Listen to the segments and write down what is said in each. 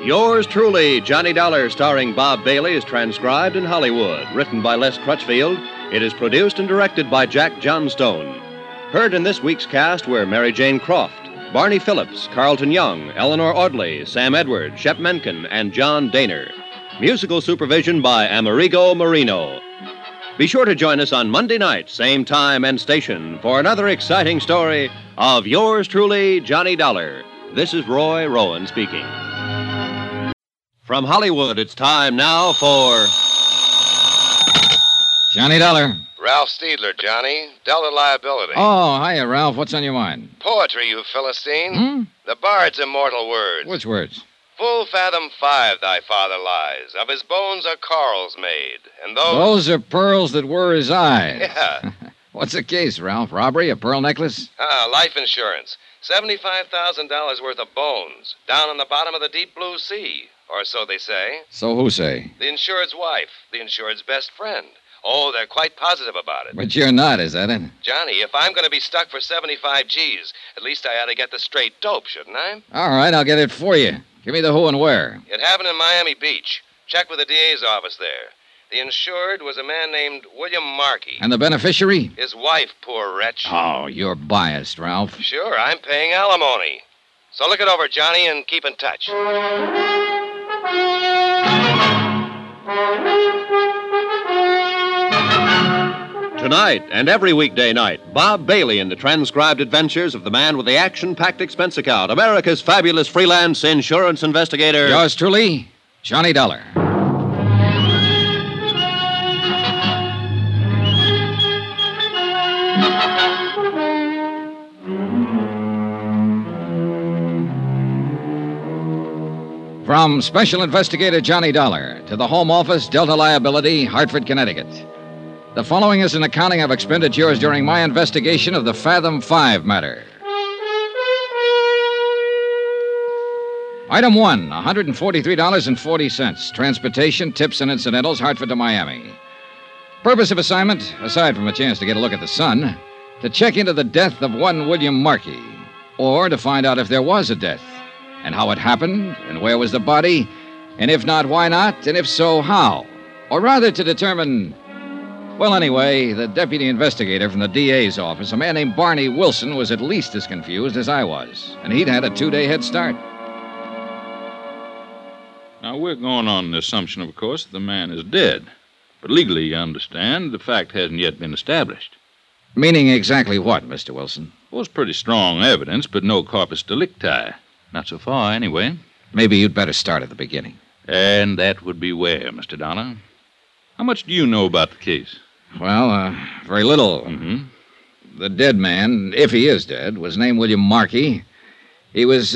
Yours truly, Johnny Dollar, starring Bob Bailey, is transcribed in Hollywood. Written by Les Crutchfield, it is produced and directed by Jack Johnstone. Heard in this week's cast were Mary Jane Croft, Barney Phillips, Carlton Young, Eleanor Audley, Sam Edwards, Shep Menken, and John Daner. Musical supervision by Amerigo Marino. Be sure to join us on Monday night, same time and station, for another exciting story of yours truly, Johnny Dollar. This is Roy Rowan speaking. From Hollywood, it's time now for Johnny Dollar. Ralph Steedler, Johnny. Delta Liability. Oh, hiya, Ralph. What's on your mind? Poetry, you Philistine. The bard's immortal words. Which words? Full fathom 5 thy father lies. Of his bones are corals made. And those... Those are pearls that were his eyes. Yeah. What's the case, Ralph? Robbery? A pearl necklace? Life insurance. $75,000 worth of bones. Down in the bottom of the deep blue sea. Or so they say. So who say? The insured's wife. The insured's best friend. Oh, they're quite positive about it. But you're not, is that it? Johnny, if I'm going to be stuck for 75 G's, at least I ought to get the straight dope, shouldn't I? All right, I'll get it for you. Give me the who and where. It happened in Miami Beach. Check with the DA's office there. The insured was a man named William Markey. And the beneficiary? His wife, poor wretch. Oh, you're biased, Ralph. Sure, I'm paying alimony. So look it over, Johnny, and keep in touch. Tonight and every weekday night, Bob Bailey in the transcribed adventures of the man with the action-packed expense account, America's fabulous freelance insurance investigator. Yours truly, Johnny Dollar. From Special Investigator Johnny Dollar to the Home Office, Delta Liability, Hartford, Connecticut. The following is an accounting of expenditures during my investigation of the Fathom 5 matter. Item 1, $143.40. Transportation, tips, and incidentals, Hartford to Miami. Purpose of assignment, aside from a chance to get a look at the sun, to check into the death of one William Markey, or to find out if there was a death, and how it happened, and where was the body, and if not, why not, and if so, how? Or rather, to determine... Well, anyway, the deputy investigator from the DA's office, a man named Barney Wilson, was at least as confused as I was, and he'd had a 2-day head start. Now, we're going on the assumption, of course, that the man is dead. But legally, you understand, the fact hasn't yet been established. Meaning exactly what, Mr. Wilson? Well, it's pretty strong evidence, but no corpus delicti. Not so far, anyway. Maybe you'd better start at the beginning. And that would be where, Mr. Dollar? How much do you know about the case? Well, very little. The dead man, if he is dead, was named William Markey. He was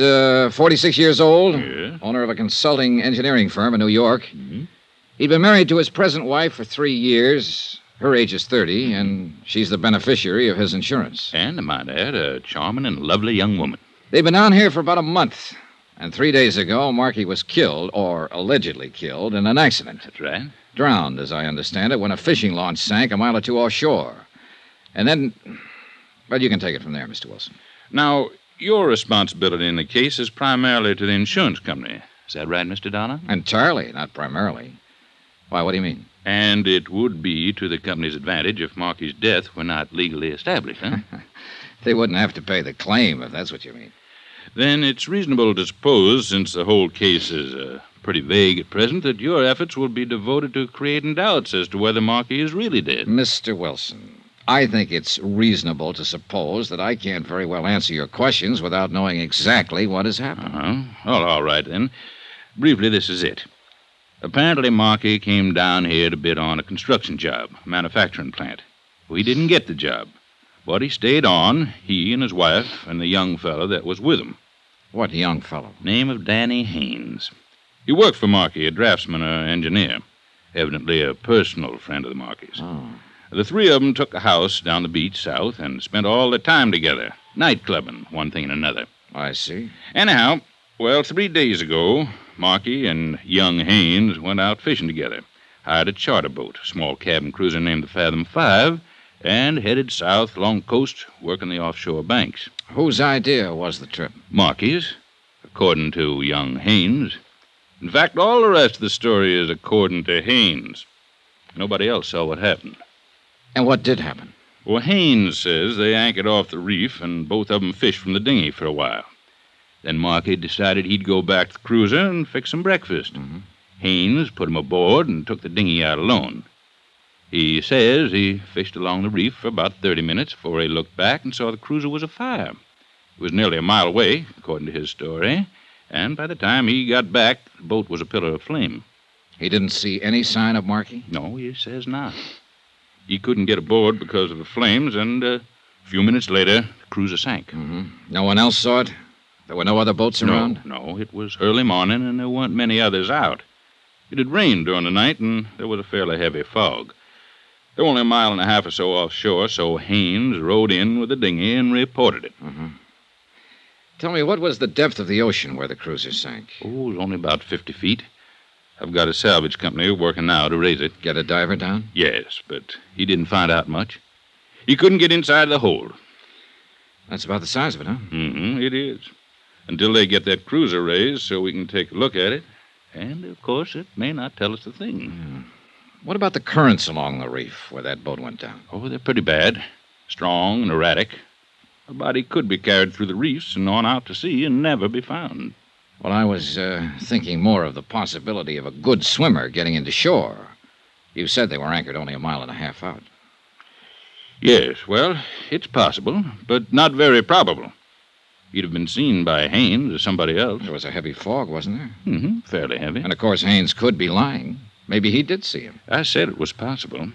46 years old, owner of a consulting engineering firm in New York. He'd been married to his present wife for 3 years. Her age is 30, and she's the beneficiary of his insurance. And, I might add, a charming and lovely young woman. They've been down here for about a month. And 3 days ago, Markey was killed, or allegedly killed, in an accident. That's right. Drowned, as I understand it, when a fishing launch sank a mile or two offshore. And then... Well, you can take it from there, Mr. Wilson. Now, your responsibility in the case is primarily to the insurance company. Is that right, Mr. Dollar? Entirely, not primarily. Why, what do you mean? And it would be to the company's advantage if Markey's death were not legally established, huh? They wouldn't have to pay the claim, if that's what you mean. Then it's reasonable to suppose, since the whole case is pretty vague at present, that your efforts will be devoted to creating doubts as to whether Markey is really dead. Mr. Wilson, I think it's reasonable to suppose that I can't very well answer your questions without knowing exactly what has happened. Well, all right, then. Briefly, this is it. Apparently, Markey came down here to bid on a construction job, a manufacturing plant. We didn't get the job. But he stayed on, he and his wife and the young fellow that was with him. What young fellow? Name of Danny Haynes. He worked for Markey, a draftsman or engineer. Evidently a personal friend of the Markeys. Oh. The three of them took a house down the beach south and spent all their time together. Night-clubbing, one thing and another. I see. Anyhow, well, 3 days ago, Markey and young Haynes went out fishing together. Hired a charter boat, a small cabin cruiser named the Fathom 5, and headed south along the coast, working the offshore banks. Whose idea was the trip? Markey's, according to young Haynes. In fact, all the rest of the story is according to Haynes. Nobody else saw what happened. And what did happen? Well, Haynes says they anchored off the reef and both of them fished from the dinghy for a while. Then Markey decided he'd go back to the cruiser and fix some breakfast. Mm-hmm. Haynes put him aboard and took the dinghy out alone. He says he fished along the reef for about 30 minutes before he looked back and saw the cruiser was afire. It was nearly a mile away, according to his story, and by the time he got back, the boat was a pillar of flame. He didn't see any sign of Markey? No, he says not. He couldn't get aboard because of the flames, and a few minutes later, the cruiser sank. Mm-hmm. No one else saw it? There were no other boats around? No, it was early morning, and there weren't many others out. It had rained during the night, and there was a fairly heavy fog. They were only a mile and a half or so offshore, so Haynes rode in with the dinghy and reported it. Mm-hmm. Tell me, what was the depth of the ocean where the cruiser sank? Oh, it was only about 50 feet. I've got a salvage company working now to raise it. Get a diver down? Yes, but he didn't find out much. He couldn't get inside the hold. That's about the size of it, huh? Mm-hmm, it is. Until they get that cruiser raised so we can take a look at it. And, of course, it may not tell us a thing. Yeah. What about the currents along the reef where that boat went down? Oh, they're pretty bad. Strong and erratic. A body could be carried through the reefs and on out to sea and never be found. Well, I was thinking more of the possibility of a good swimmer getting into shore. You said they were anchored only a mile and a half out. Yes, well, it's possible, but not very probable. He'd have been seen by Haynes or somebody else. There was a heavy fog, wasn't there? Mm-hmm, fairly heavy. And, of course, Haynes could be lying. Maybe he did see him. I said it was possible.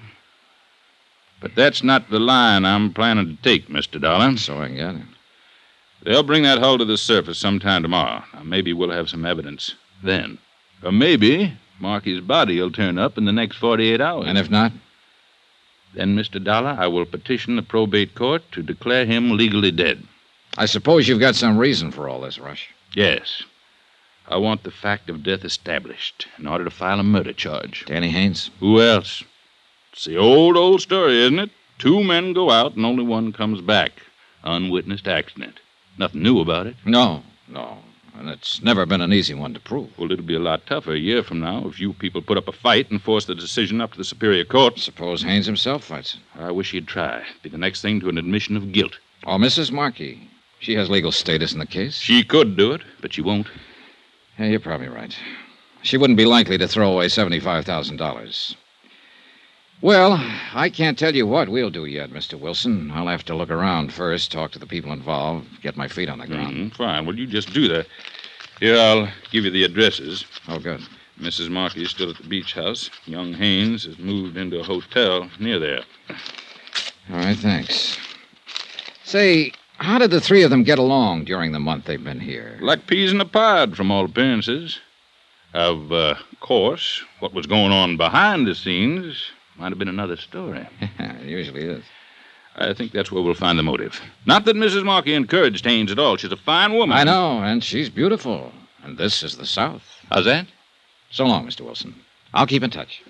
But that's not the line I'm planning to take, Mr. Dollar. So I got it. They'll bring that hull to the surface sometime tomorrow. Now, maybe we'll have some evidence then. Or maybe Markey's body will turn up in the next 48 hours. And if not? Then, Mr. Dollar, I will petition the probate court to declare him legally dead. I suppose you've got some reason for all this, Rush. Yes. I want the fact of death established in order to file a murder charge. Danny Haynes? Who else? It's the old story, isn't it? 2 men go out and only one comes back. Unwitnessed accident. Nothing new about it. No. And it's never been an easy one to prove. Well, it'll be a lot tougher a year from now if you people put up a fight and force the decision up to the Superior Court. Suppose Haynes himself fights it. I wish he'd try. It'd be the next thing to an admission of guilt. Or Mrs. Markey. She has legal status in the case. She could do it, but she won't. Yeah, you're probably right. She wouldn't be likely to throw away $75,000. Well, I can't tell you what we'll do yet, Mr. Wilson. I'll have to look around first, talk to the people involved, get my feet on the ground. Fine. Well, you just do that. Here, I'll give you the addresses. Oh, good. Mrs. Markey is still at the beach house. Young Haynes has moved into a hotel near there. All right, thanks. Say, how did the 3 of them get along during the month they've been here? Like peas in a pod, from all appearances. Of course, what was going on behind the scenes might have been another story. It usually is. I think that's where we'll find the motive. Not that Mrs. Markey encouraged Haynes at all. She's a fine woman. I know, and she's beautiful. And this is the South. How's that? So long, Mr. Wilson. I'll keep in touch.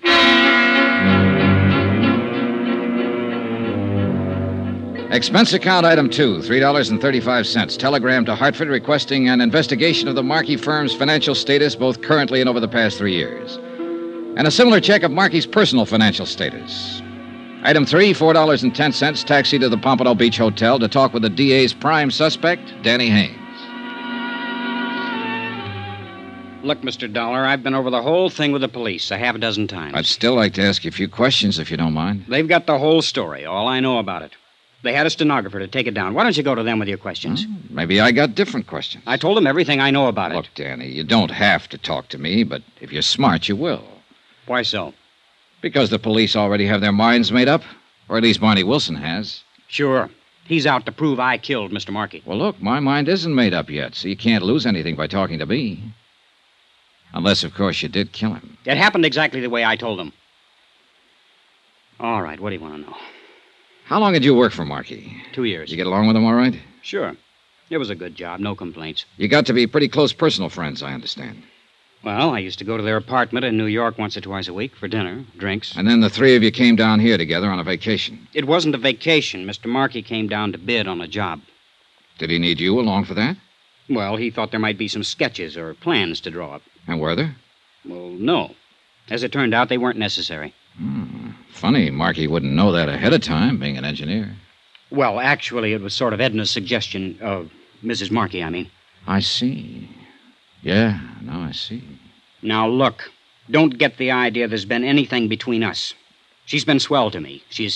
Expense account item 2, $3.35. Telegram to Hartford requesting an investigation of the Markey firm's financial status, both currently and over the past 3 years. And a similar check of Markey's personal financial status. Item 3, $4.10, taxi to the Pompano Beach Hotel to talk with the DA's prime suspect, Danny Haynes. Look, Mr. Dollar, I've been over the whole thing with the police a half a dozen times. I'd still like to ask you a few questions, if you don't mind. They've got the whole story, all I know about it. They had a stenographer to take it down. Why don't you go to them with your questions? Maybe I got different questions. I told them everything I know about Look, it. Danny, you don't have to talk to me, but if you're smart, you will. Why so? Because the police already have their minds made up. Or at least Barney Wilson has. Sure. He's out to prove I killed Mr. Markey. Well, look, my mind isn't made up yet, so you can't lose anything by talking to me. Unless, of course, you did kill him. It happened exactly the way I told them. All right, what do you want to know? How long did you work for Markey? 2 years. Did you get along with him all right? Sure. It was a good job, no complaints. You got to be pretty close personal friends, I understand. Well, I used to go to their apartment in New York once or twice a week for dinner, drinks. And then the 3 of you came down here together on a vacation. It wasn't a vacation. Mr. Markey came down to bid on a job. Did he need you along for that? Well, he thought there might be some sketches or plans to draw up. And were there? Well, no. As it turned out, they weren't necessary. Funny, Markey wouldn't know that ahead of time, being an engineer. Well, actually, it was sort of Edna's suggestion of Mrs. Markey, I mean. I see. Yeah, now I see. Now, look, don't get the idea there's been anything between us. She's been swell to me. She's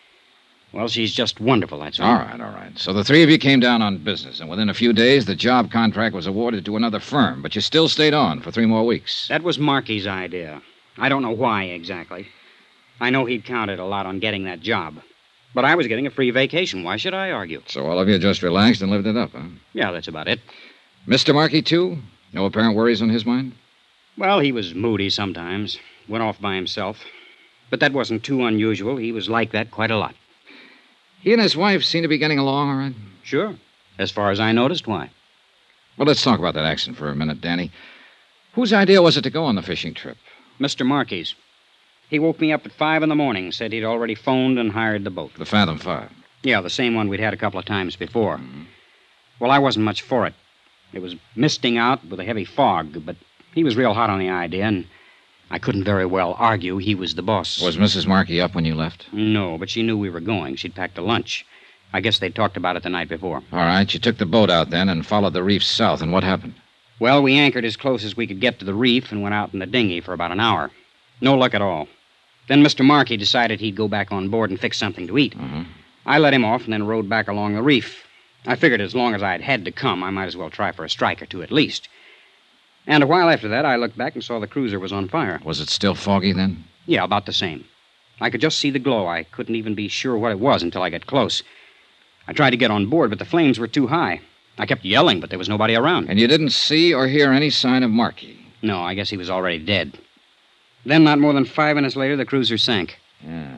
just wonderful, that's all. All right. So the three of you came down on business, and within a few days, the job contract was awarded to another firm, but you still stayed on for 3 more weeks. That was Markey's idea. I don't know why exactly. I know he'd counted a lot on getting that job. But I was getting a free vacation. Why should I argue? So all of you just relaxed and lived it up, huh? Yeah, that's about it. Mr. Markey, too? No apparent worries on his mind? Well, he was moody sometimes. Went off by himself. But that wasn't too unusual. He was like that quite a lot. He and his wife seem to be getting along all right? Sure. As far as I noticed, why? Well, let's talk about that accident for a minute, Danny. Whose idea was it to go on the fishing trip? Mr. Markey's. He woke me up at 5 in the morning, said he'd already phoned and hired the boat. The Fathom 5. Yeah, the same one we'd had a couple of times before. Well, I wasn't much for it. It was misting out with a heavy fog, but he was real hot on the idea, and I couldn't very well argue he was the boss. Was Mrs. Markey up when you left? No, but she knew we were going. She'd packed a lunch. I guess they'd talked about it the night before. All right, you took the boat out then and followed the reef south, and what happened? Well, we anchored as close as we could get to the reef and went out in the dinghy for about an hour. No luck at all. Then Mr. Markey decided he'd go back on board and fix something to eat. I let him off and then rowed back along the reef. I figured as long as I'd had to come, I might as well try for a strike or two at least. And a while after that, I looked back and saw the cruiser was on fire. Was it still foggy then? Yeah, about the same. I could just see the glow. I couldn't even be sure what it was until I got close. I tried to get on board, but the flames were too high. I kept yelling, but there was nobody around. And you didn't see or hear any sign of Markey? No, I guess he was already dead. Then, not more than 5 minutes later, the cruiser sank. Yeah.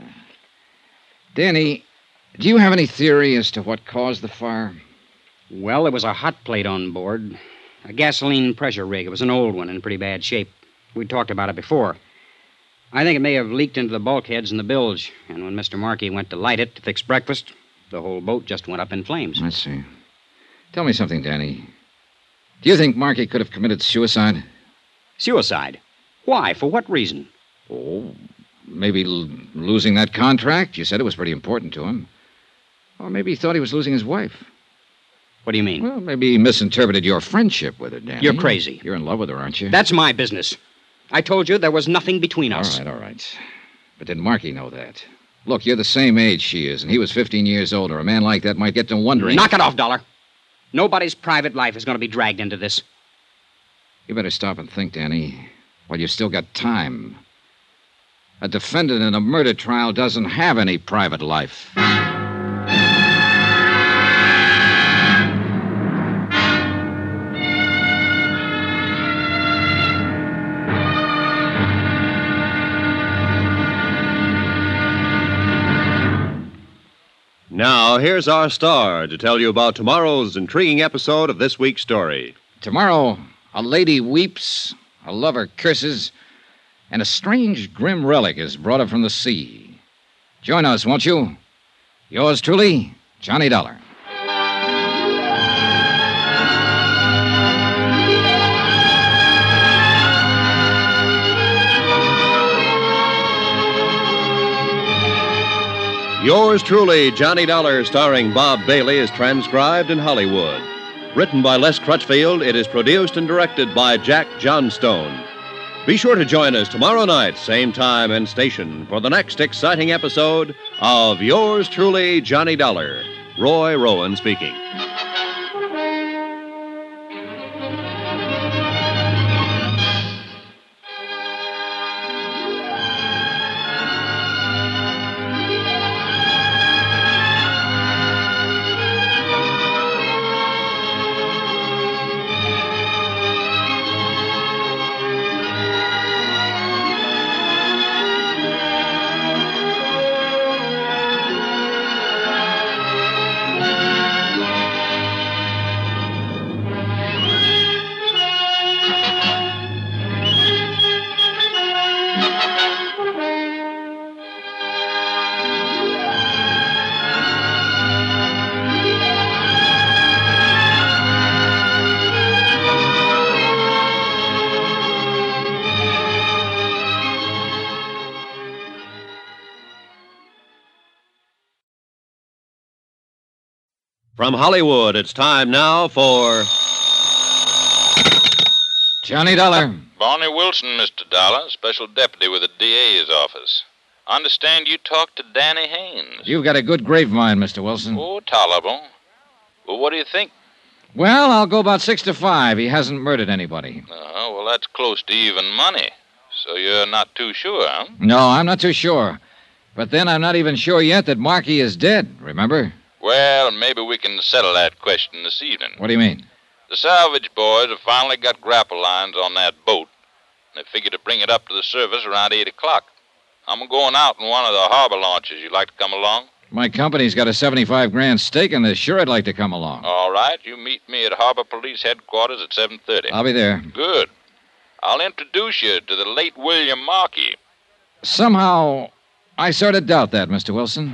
Danny, do you have any theory as to what caused the fire? Well, there was a hot plate on board. A gasoline pressure rig. It was an old one in pretty bad shape. We'd talked about it before. I think it may have leaked into the bulkheads in the bilge, and when Mr. Markey went to light it to fix breakfast, the whole boat just went up in flames. I see. Tell me something, Danny. Do you think Markey could have committed suicide? Suicide? Why? For what reason? Oh, maybe losing that contract. You said it was pretty important to him. Or maybe he thought he was losing his wife. What do you mean? Well, maybe he misinterpreted your friendship with her, Danny. You're crazy. You're in love with her, aren't you? That's my business. I told you there was nothing between us. All right. But did Markey know that? Look, you're the same age she is, and he was 15 years older. A man like that might get to wondering... Knock it off, Dollar. Nobody's private life is going to be dragged into this. You better stop and think, Danny, while you've still got time. A defendant in a murder trial doesn't have any private life. Now, here's our star to tell you about tomorrow's intriguing episode of this week's story. Tomorrow, a lady weeps, a lover curses, and a strange, grim relic is brought up from the sea. Join us, won't you? Yours truly, Johnny Dollar. Yours truly, Johnny Dollar, starring Bob Bailey, is transcribed in Hollywood. Written by Les Crutchfield, it is produced and directed by Jack Johnstone. Be sure to join us tomorrow night, same time and station, for the next exciting episode of Yours truly, Johnny Dollar. Roy Rowan speaking. From Hollywood, it's time now for Johnny Dollar. Barney Wilson, Mr. Dollar, special deputy with the DA's office. Understand you talked to Danny Haynes. You've got a good grapevine, Mr. Wilson. Oh, tolerable. Well, what do you think? Well, I'll go about 6 to 5. He hasn't murdered anybody. Well, that's close to even money. So you're not too sure, huh? No, I'm not too sure. But then I'm not even sure yet that Markey is dead, remember? Well, maybe we can settle that question this evening. What do you mean? The salvage boys have finally got grapple lines on that boat. They figure to bring it up to the surface around 8 o'clock. I'm going out in one of the harbor launches. You'd like to come along? My company's got a 75 grand stake in this. Sure, I'd like to come along. All right. You meet me at Harbor Police Headquarters at 7:30. I'll be there. Good. I'll introduce you to the late William Markey. Somehow, I sort of doubt that, Mr. Wilson.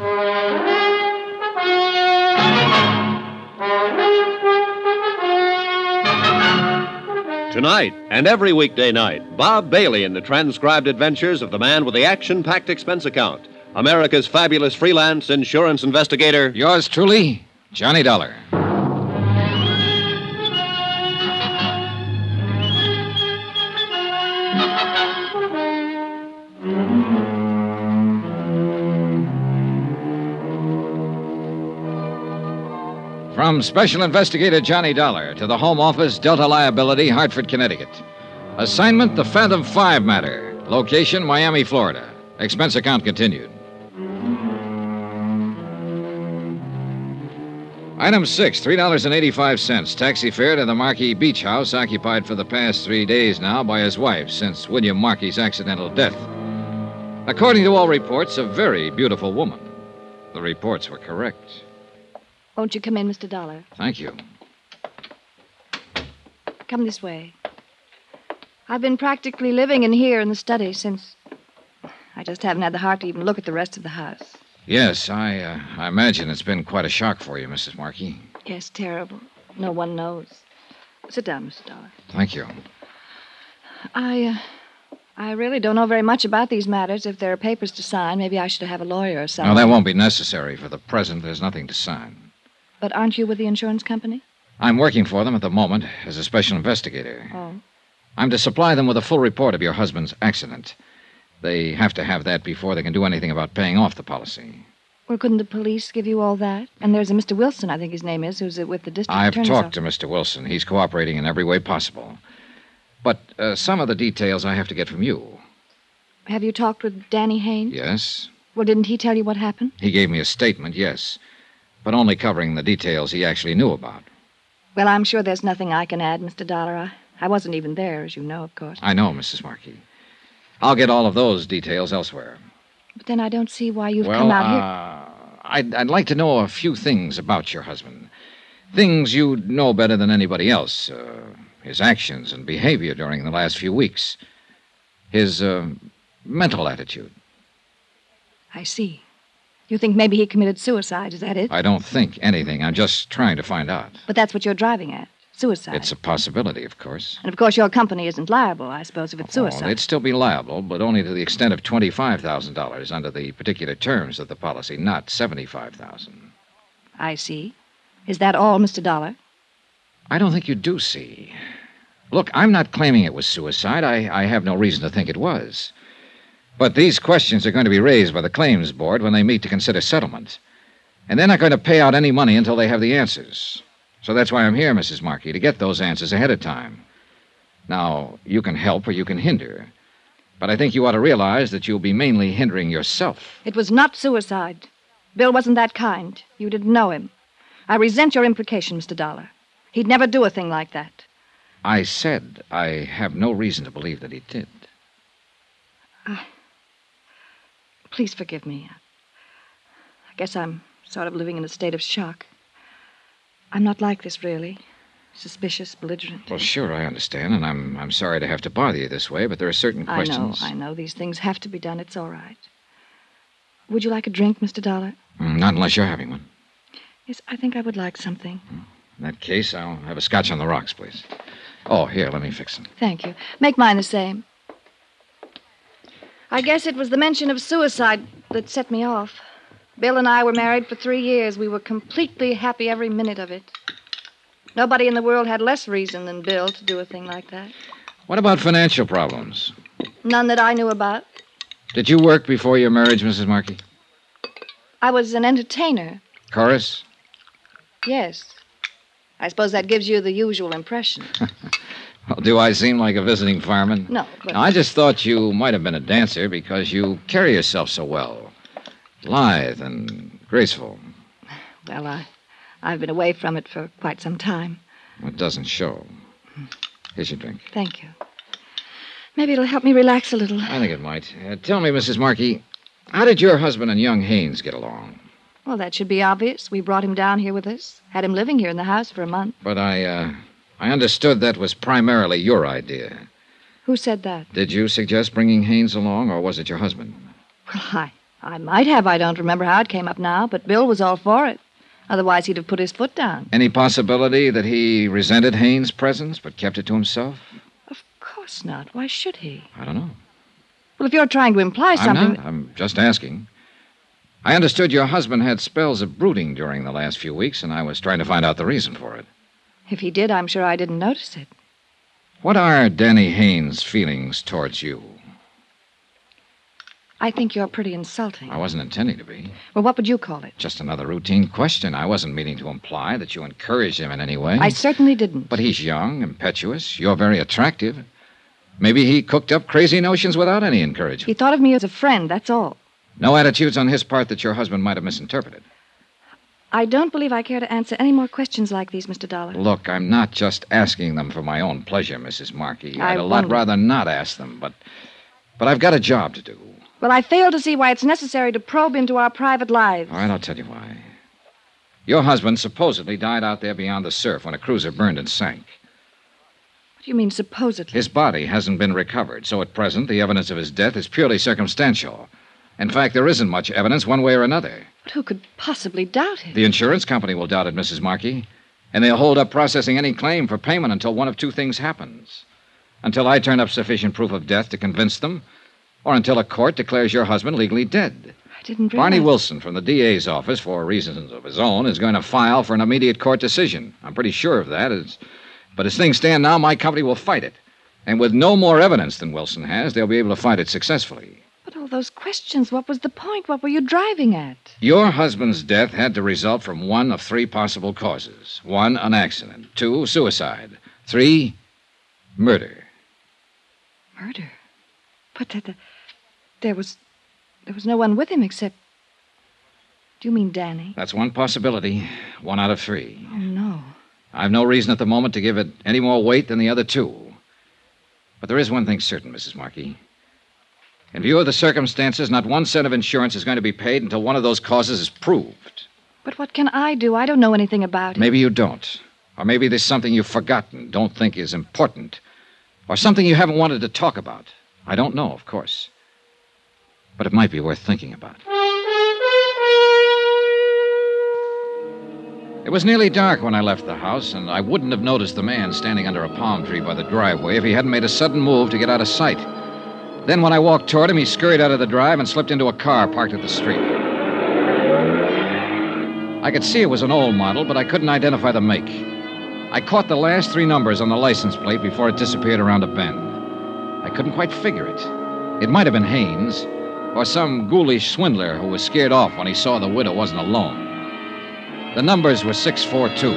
Tonight and every weekday night, Bob Bailey in the transcribed adventures of the man with the action-packed expense account, America's fabulous freelance insurance investigator. Yours truly, Johnny Dollar. From Special Investigator Johnny Dollar to the Home Office, Delta Liability, Hartford, Connecticut. Assignment, the Phantom 5 matter. Location, Miami, Florida. Expense account continued. Item 6, $3.85. Taxi fare to the Markey Beach House, occupied for the past 3 days now by his wife since William Markey's accidental death. According to all reports, a very beautiful woman. The reports were correct. Won't you come in, Mr. Dollar? Thank you. Come this way. I've been practically living in here in the study since... I just haven't had the heart to even look at the rest of the house. Yes, I imagine it's been quite a shock for you, Mrs. Markey. Yes, terrible. No one knows. Sit down, Mr. Dollar. Thank you. I really don't know very much about these matters. If there are papers to sign, maybe I should have a lawyer or something. No, that won't be necessary. For the present, there's nothing to sign. But aren't you with the insurance company? I'm working for them at the moment as a special investigator. Oh. I'm to supply them with a full report of your husband's accident. They have to have that before they can do anything about paying off the policy. Well, couldn't the police give you all that? And there's a Mr. Wilson, I think his name is, who's with the district I've attorney's talked office. to Mr. Wilson. He's cooperating in every way possible. But some of the details I have to get from you. Have you talked with Danny Haynes? Yes? Well, didn't he tell you what happened? He gave me a statement, yes. But only covering the details he actually knew about. Well, I'm sure there's nothing I can add, Mr. Dollar. I wasn't even there, as you know, of course. I know, Mrs. Markey. I'll get all of those details elsewhere. But then I don't see why you've come out here. I'd like to know a few things about your husband. Things you know better than anybody else. His actions and behavior during the last few weeks. His mental attitude. I see. You think maybe he committed suicide, is that it? I don't think anything. I'm just trying to find out. But that's what you're driving at. Suicide. It's a possibility, of course. And of course your company isn't liable, I suppose, if it's suicide. Oh, they'd still be liable, but only to the extent of $25,000 under the particular terms of the policy, not $75,000. I see. Is that all, Mr. Dollar? I don't think you do see. Look, I'm not claiming it was suicide. I have no reason to think it was. But these questions are going to be raised by the claims board when they meet to consider settlement. And they're not going to pay out any money until they have the answers. So that's why I'm here, Mrs. Markey, to get those answers ahead of time. Now, you can help or you can hinder. But I think you ought to realize that you'll be mainly hindering yourself. It was not suicide. Bill wasn't that kind. You didn't know him. I resent your implication, Mr. Dollar. He'd never do a thing like that. I said I have no reason to believe that he did. Please forgive me. I guess I'm sort of living in a state of shock. I'm not like this, really. Suspicious, belligerent. Well, sure, I understand, and I'm sorry to have to bother you this way, but there are certain questions... I know. These things have to be done. It's all right. Would you like a drink, Mr. Dollar? Not unless you're having one. Yes, I think I would like something. In that case, I'll have a scotch on the rocks, please. Oh, here, let me fix them. Thank you. Make mine the same. I guess it was the mention of suicide that set me off. Bill and I were married for 3 years. We were completely happy every minute of it. Nobody in the world had less reason than Bill to do a thing like that. What about financial problems? None that I knew about. Did you work before your marriage, Mrs. Markey? I was an entertainer. Chorus? Yes. I suppose that gives you the usual impression. Well, do I seem like a visiting fireman? No, but... I just thought you might have been a dancer because you carry yourself so well. Lithe and graceful. Well, I've been away from it for quite some time. It doesn't show. Here's your drink. Thank you. Maybe it'll help me relax a little. I think it might. Tell me, Mrs. Markey, how did your husband and young Haynes get along? Well, that should be obvious. We brought him down here with us. Had him living here in the house for a month. But I understood that was primarily your idea. Who said that? Did you suggest bringing Haynes along, or was it your husband? Well, I might have. I don't remember how it came up now, but Bill was all for it. Otherwise, he'd have put his foot down. Any possibility that he resented Haynes' presence but kept it to himself? Of course not. Why should he? I don't know. Well, if you're trying to imply something... I'm not. I'm just asking. I understood your husband had spells of brooding during the last few weeks, and I was trying to find out the reason for it. If he did, I'm sure I didn't notice it. What are Danny Haynes' feelings towards you? I think you're pretty insulting. I wasn't intending to be. Well, what would you call it? Just another routine question. I wasn't meaning to imply that you encouraged him in any way. I certainly didn't. But he's young, impetuous. You're very attractive. Maybe he cooked up crazy notions without any encouragement. He thought of me as a friend, that's all. No attitudes on his part that your husband might have misinterpreted. I don't believe I care to answer any more questions like these, Mr. Dollar. Look, I'm not just asking them for my own pleasure, Mrs. Markey. I I'd a lot rather not ask them, but I've got a job to do. Well, I fail to see why it's necessary to probe into our private lives. All right, I'll tell you why. Your husband supposedly died out there beyond the surf when a cruiser burned and sank. What do you mean, supposedly? His body hasn't been recovered, so at present the evidence of his death is purely circumstantial. In fact, there isn't much evidence one way or another. But who could possibly doubt it? The insurance company will doubt it, Mrs. Markey. And they'll hold up processing any claim for payment until one of two things happens. Until I turn up sufficient proof of death to convince them, or until a court declares your husband legally dead. I didn't realize... Barney Wilson from the DA's office, for reasons of his own, is going to file for an immediate court decision. I'm pretty sure of that. But as things stand now, my company will fight it. And with no more evidence than Wilson has, they'll be able to fight it successfully. But all those questions, what was the point? What were you driving at? Your husband's death had to result from one of three possible causes. 1, an accident. 2, suicide. 3, murder. Murder? But there was no one with him except... Do you mean Danny? That's one possibility. 1 out of 3. Oh, no. I've no reason at the moment to give it any more weight than the other 2. But there is one thing certain, Mrs. Markey. In view of the circumstances, not 1 cent of insurance is going to be paid until one of those causes is proved. But what can I do? I don't know anything about it. Maybe you don't. Or maybe there's something you've forgotten, don't think is important. Or something you haven't wanted to talk about. I don't know, of course. But it might be worth thinking about. It was nearly dark when I left the house, and I wouldn't have noticed the man standing under a palm tree by the driveway if he hadn't made a sudden move to get out of sight. Then when I walked toward him, he scurried out of the drive and slipped into a car parked at the street. I could see it was an old model, but I couldn't identify the make. I caught the last 3 numbers on the license plate before it disappeared around a bend. I couldn't quite figure it. It might have been Haynes, or some ghoulish swindler who was scared off when he saw the widow wasn't alone. The numbers were 642.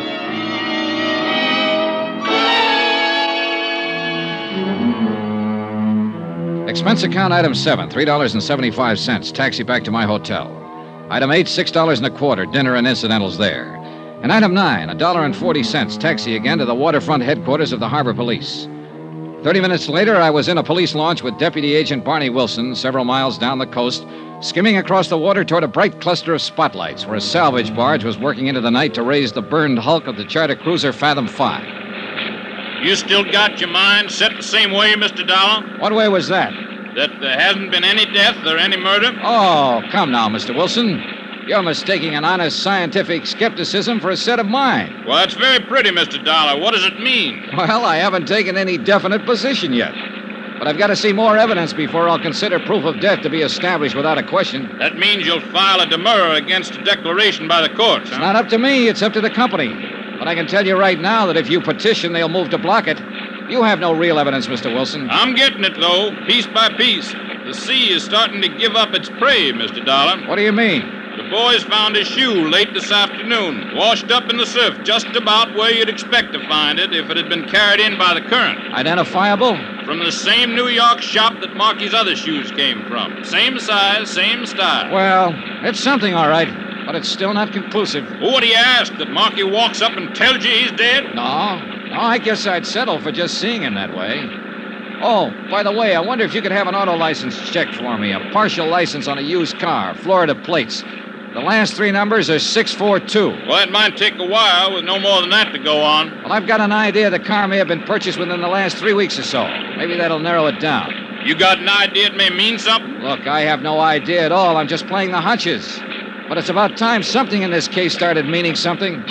Expense account item 7, $3.75. Taxi back to my hotel. Item 8, $6.25. Dinner and incidentals there. And item 9, $1.40. Taxi again to the waterfront headquarters of the Harbor Police. 30 minutes later, I was in a police launch with Deputy Agent Barney Wilson several miles down the coast, skimming across the water toward a bright cluster of spotlights where a salvage barge was working into the night to raise the burned hulk of the charter cruiser Fathom 5. You still got your mind set the same way, Mr. Dollar? What way was that? That there hasn't been any death or any murder? Oh, come now, Mr. Wilson. You're mistaking an honest scientific skepticism for a set of mind. Well, that's very pretty, Mr. Dollar. What does it mean? Well, I haven't taken any definite position yet. But I've got to see more evidence before I'll consider proof of death to be established without a question. That means you'll file a demurrer against a declaration by the courts, It's not up to me. It's up to the company. But I can tell you right now that if you petition, they'll move to block it. You have no real evidence, Mr. Wilson. I'm getting it, though, piece by piece. The sea is starting to give up its prey, Mr. Dollar. What do you mean? The boys found his shoe late this afternoon, washed up in the surf, just about where you'd expect to find it if it had been carried in by the current. Identifiable? From the same New York shop that Marky's other shoes came from. Same size, same style. Well, it's something, all right. But it's still not conclusive. What do you ask? That Marky walks up and tells you he's dead? No, I guess I'd settle for just seeing him that way. Oh, by the way, I wonder if you could have an auto license checked for me. A partial license on a used car, Florida plates. The last 3 numbers are 642. Well, it might take a while with no more than that to go on. Well, I've got an idea the car may have been purchased within the last 3 weeks or so. Maybe that'll narrow it down. You got an idea it may mean something? Look, I have no idea at all. I'm just playing the hunches. But it's about time something in this case started meaning something.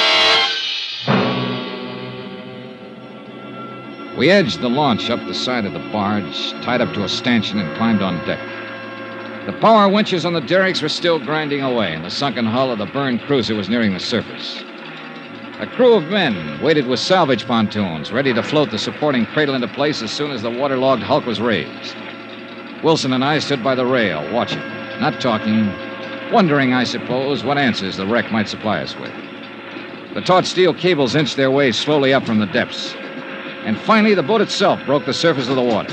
We edged the launch up the side of the barge, tied up to a stanchion, and climbed on deck. The power winches on the derricks were still grinding away, and the sunken hull of the burned cruiser was nearing the surface. A crew of men waited with salvage pontoons, ready to float the supporting cradle into place as soon as the waterlogged hulk was raised. Wilson and I stood by the rail, watching, not talking, wondering, I suppose, what answers the wreck might supply us with. The taut steel cables inched their way slowly up from the depths. And finally, the boat itself broke the surface of the water.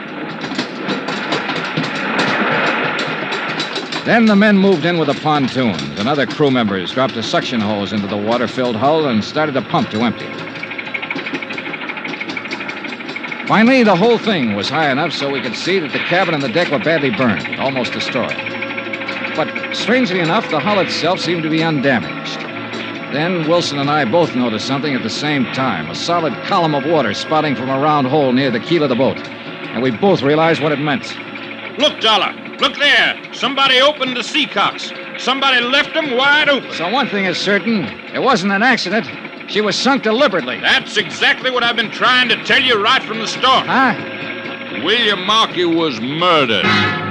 Then the men moved in with the pontoons, and other crew members dropped a suction hose into the water-filled hull and started to pump to empty. Finally, the whole thing was high enough so we could see that the cabin and the deck were badly burned, almost destroyed. But strangely enough, the hull itself seemed to be undamaged. Then Wilson and I both noticed something at the same time, a solid column of water spouting from a round hole near the keel of the boat. And we both realized what it meant. Look, Dollar. Look there. Somebody opened the seacocks. Somebody left them wide open. So one thing is certain. It wasn't an accident. She was sunk deliberately. That's exactly what I've been trying to tell you right from the start. Huh? William Markey was murdered.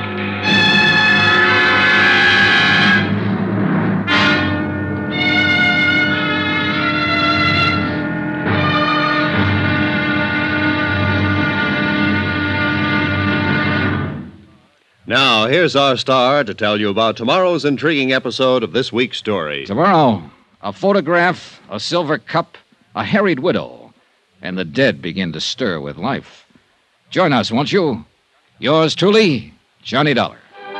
Now, here's our star to tell you about tomorrow's intriguing episode of this week's story. Tomorrow, a photograph, a silver cup, a harried widow, and the dead begin to stir with life. Join us, won't you? Yours truly, Johnny Dollar.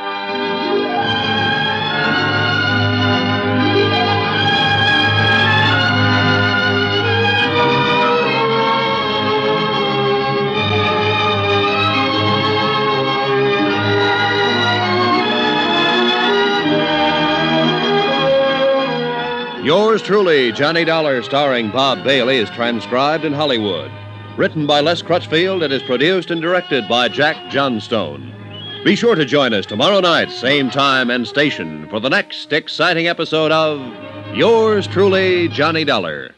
Yours truly, Johnny Dollar, starring Bob Bailey, is transcribed in Hollywood. Written by Les Crutchfield, it is produced and directed by Jack Johnstone. Be sure to join us tomorrow night, same time and station, for the next exciting episode of Yours truly, Johnny Dollar.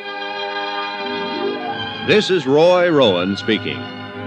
This is Roy Rowan speaking.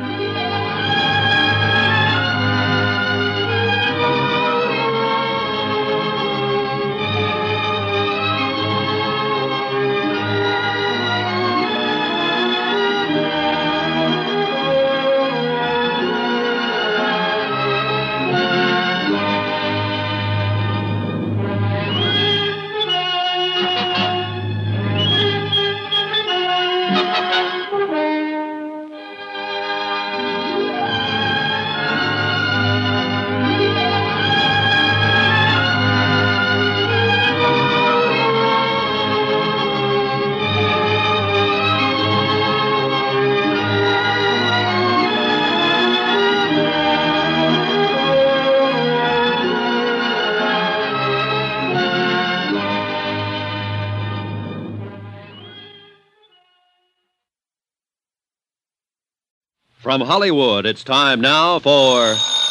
From Hollywood, it's time now for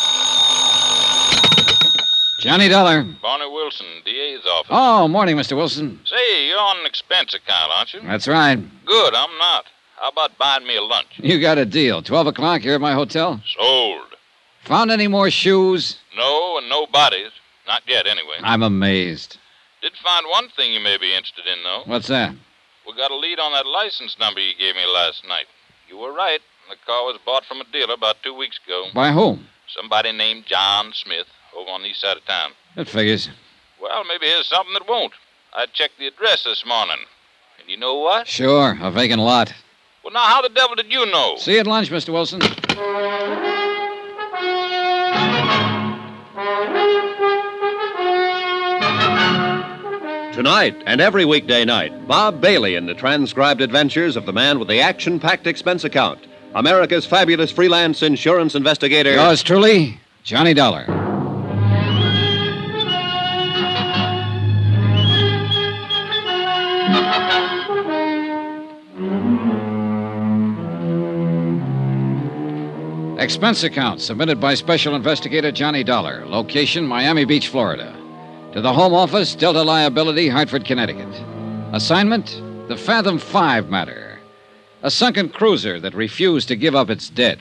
Johnny Dollar. Barney Wilson, DA's office. Oh, morning, Mr. Wilson. Say, you're on an expense account, aren't you? That's right. Good, I'm not. How about buying me a lunch? You got a deal. 12 o'clock here at my hotel? Sold. Found any more shoes? No, and no bodies. Not yet, anyway. I'm amazed. Did find one thing you may be interested in, though. What's that? We got a lead on that license number you gave me last night. You were right. The car was bought from a dealer about 2 weeks ago. By whom? Somebody named John Smith over on the east side of town. That figures. Well, maybe here's something that won't. I checked the address this morning. And you know what? Sure, a vacant lot. Well, now, how the devil did you know? See you at lunch, Mr. Wilson. Tonight and every weekday night, Bob Bailey in the transcribed adventures of the man with the action-packed expense account, America's fabulous freelance insurance investigator. Yours truly, Johnny Dollar. Expense account submitted by Special Investigator Johnny Dollar. Location, Miami Beach, Florida. To the Home Office, Delta Liability, Hartford, Connecticut. Assignment, the Fathom 5 matter. A sunken cruiser that refused to give up its dead.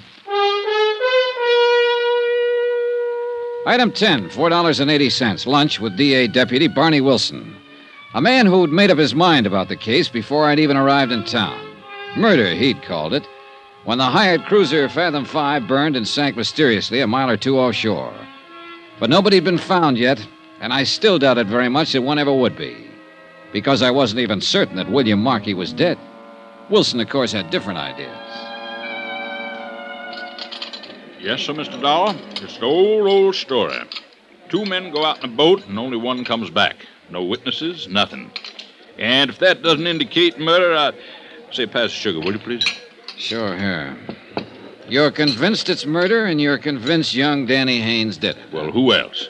Item 10, $4.80. Lunch with DA Deputy Barney Wilson. A man who'd made up his mind about the case before I'd even arrived in town. Murder, he'd called it, when the hired cruiser Fathom 5 burned and sank mysteriously a mile or two offshore. But nobody'd been found yet, and I still doubted very much that one ever would be, because I wasn't even certain that William Markey was dead. Wilson, of course, had different ideas. Yes, sir, Mr. Dollar. It's the old story. 2 men go out in a boat, and only one comes back. No witnesses, nothing. And if that doesn't indicate murder, I'd say pass the sugar, will you, please? Sure, here. You're convinced it's murder, and you're convinced young Danny Haynes did it. Well, who else?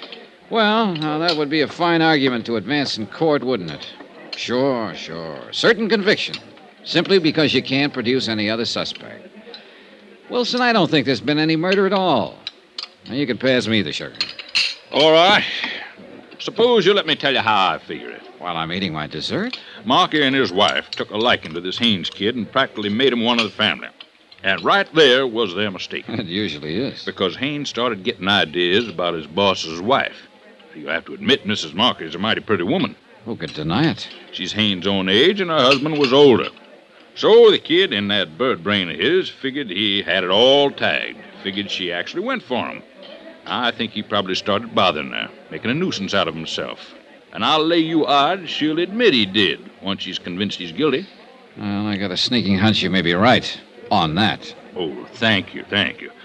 Well, now that would be a fine argument to advance in court, wouldn't it? Sure. Certain conviction. Simply because you can't produce any other suspect. Wilson, I don't think there's been any murder at all. Now, you can pass me the sugar. All right. Suppose you let me tell you how I figure it. While I'm eating my dessert? Markey and his wife took a liking to this Haynes kid and practically made him one of the family. And right there was their mistake. It usually is. Because Haynes started getting ideas about his boss's wife. You have to admit Mrs. Markey's a mighty pretty woman. Who could deny it? She's Haynes' own age, and her husband was older. So the kid in that bird brain of his figured he had it all tagged. Figured she actually went for him. I think he probably started bothering her, making a nuisance out of himself. And I'll lay you odds she'll admit he did, once she's convinced he's guilty. Well, I got a sneaking hunch you may be right on that. Oh, thank you.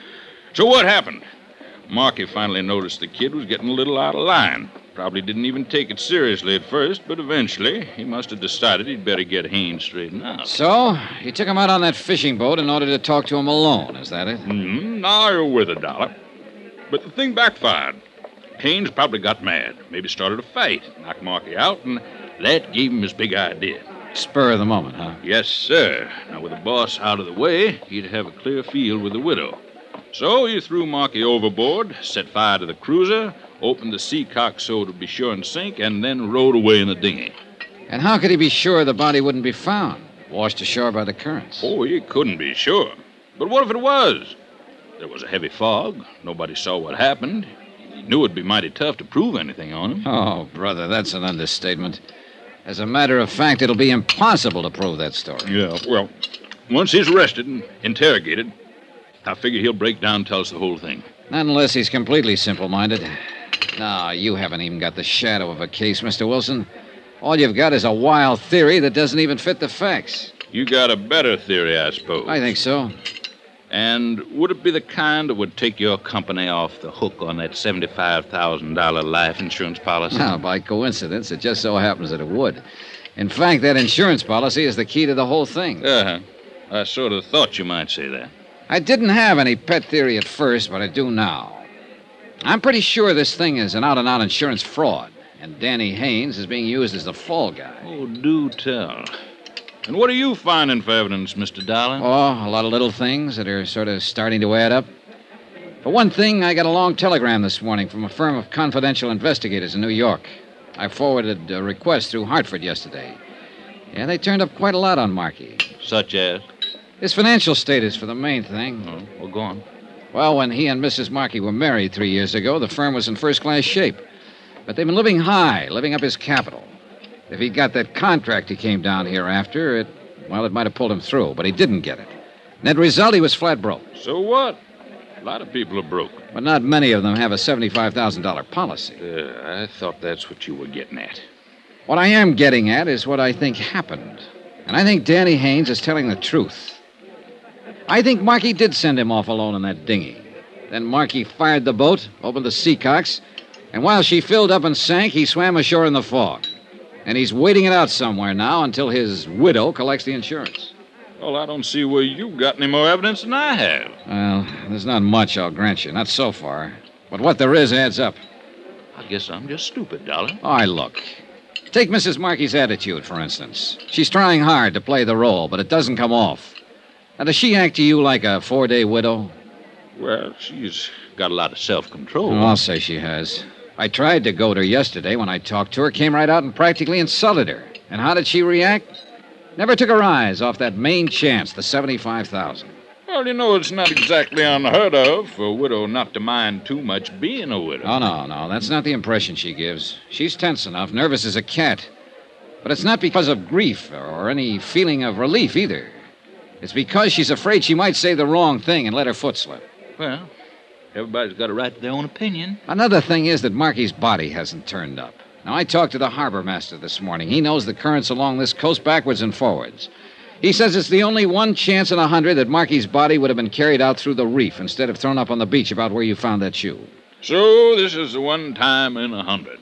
So what happened? Markey finally noticed the kid was getting a little out of line. Probably didn't even take it seriously at first, but eventually he must have decided he'd better get Haynes straightened out. So, he took him out on that fishing boat in order to talk to him alone, is that it? Now you're with it, Dollar. But the thing backfired. Haynes probably got mad, maybe started a fight, knocked Markey out, and that gave him his big idea. Spur of the moment, huh? Yes, sir. Now, with the boss out of the way, he'd have a clear field with the widow. So he threw Markey overboard, set fire to the cruiser, opened the seacock so to be sure and sink, and then rowed away in the dinghy. And how could he be sure the body wouldn't be found, washed ashore by the currents? Oh, he couldn't be sure. But what if it was? There was a heavy fog. Nobody saw what happened. He knew it'd be mighty tough to prove anything on him. Oh, brother, that's an understatement. As a matter of fact, it'll be impossible to prove that story. Yeah, well, once he's arrested and interrogated, I figure he'll break down and tell us the whole thing. Not unless he's completely simple-minded. No, you haven't even got the shadow of a case, Mr. Wilson. All you've got is a wild theory that doesn't even fit the facts. You got a better theory, I suppose. I think so. And would it be the kind that would take your company off the hook on that $75,000 life insurance policy? Now, by coincidence, it just so happens that it would. In fact, that insurance policy is the key to the whole thing. Uh-huh. I sort of thought you might say that. I didn't have any pet theory at first, but I do now. I'm pretty sure this thing is an out-and-out insurance fraud, and Danny Haynes is being used as the fall guy. Oh, do tell. And what are you finding for evidence, Mr. Dollar? Oh, a lot of little things that are sort of starting to add up. For one thing, I got a long telegram this morning from a firm of confidential investigators in New York. I forwarded a request through Hartford yesterday. Yeah, they turned up quite a lot on Markey. Such as? His financial status for the main thing. Oh, well, go on. Well, when he and Mrs. Markey were married 3 years ago, the firm was in first-class shape. But they've been living high, living up his capital. If he'd got that contract he came down here after, it might have pulled him through, but he didn't get it. Net result, he was flat broke. So what? A lot of people are broke. But not many of them have a $75,000 policy. I thought that's what you were getting at. What I am getting at is what I think happened. And I think Danny Haynes is telling the truth. I think Markey did send him off alone in that dinghy. Then Markey fired the boat, opened the seacocks, and while she filled up and sank, he swam ashore in the fog. And he's waiting it out somewhere now until his widow collects the insurance. Well, I don't see where you've got any more evidence than I have. Well, there's not much, I'll grant you. Not so far. But what there is adds up. I guess I'm just stupid, Dollar. All right, look. Take Mrs. Markey's attitude, for instance. She's trying hard to play the role, but it doesn't come off. Now, does she act to you like a 4-day widow? Well, she's got a lot of self-control. Oh, I'll say she has. I tried to goad her yesterday when I talked to her, came right out and practically insulted her. And how did she react? Never took her eyes off that main chance, the $75,000. Well, you know, it's not exactly unheard of for a widow not to mind too much being a widow. Oh, no. That's not the impression she gives. She's tense enough, nervous as a cat. But it's not because of grief or any feeling of relief either. It's because she's afraid she might say the wrong thing and let her foot slip. Well, everybody's got a right to their own opinion. Another thing is that Markey's body hasn't turned up. Now, I talked to the harbor master this morning. He knows the currents along this coast backwards and forwards. He says it's the only one chance in 100 that Markey's body would have been carried out through the reef instead of thrown up on the beach about where you found that shoe. So this is the one time in 100.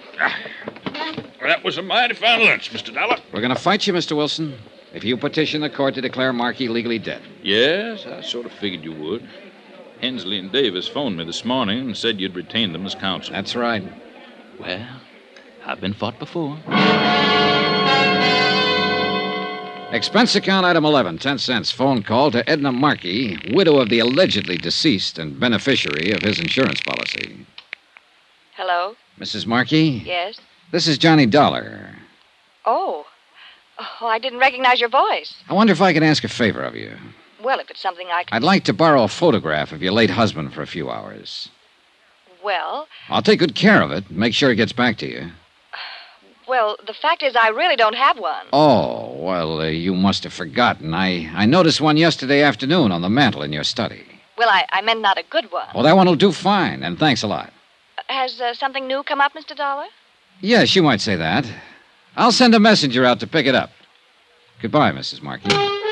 That was a mighty fine lunch, Mr. Dollar. We're going to fight you, Mr. Wilson, if you petition the court to declare Markey legally dead. Yes, I sort of figured you would. Hensley and Davis phoned me this morning and said you'd retain them as counsel. That's right. Well, I've been fought before. Expense account item 11, 10 cents. Phone call to Edna Markey, widow of the allegedly deceased and beneficiary of his insurance policy. Hello? Mrs. Markey? Yes? This is Johnny Dollar. Oh, I didn't recognize your voice. I wonder if I could ask a favor of you. Well, if it's something I can... I'd like to borrow a photograph of your late husband for a few hours. Well... I'll take good care of it. Make sure it gets back to you. Well, the fact is I really don't have one. Oh, well, you must have forgotten. I noticed one yesterday afternoon on the mantel in your study. Well, I meant not a good one. Well, that one will do fine, and thanks a lot. Has something new come up, Mr. Dollar? Yes, you might say that. I'll send a messenger out to pick it up. Goodbye, Mrs. Markey.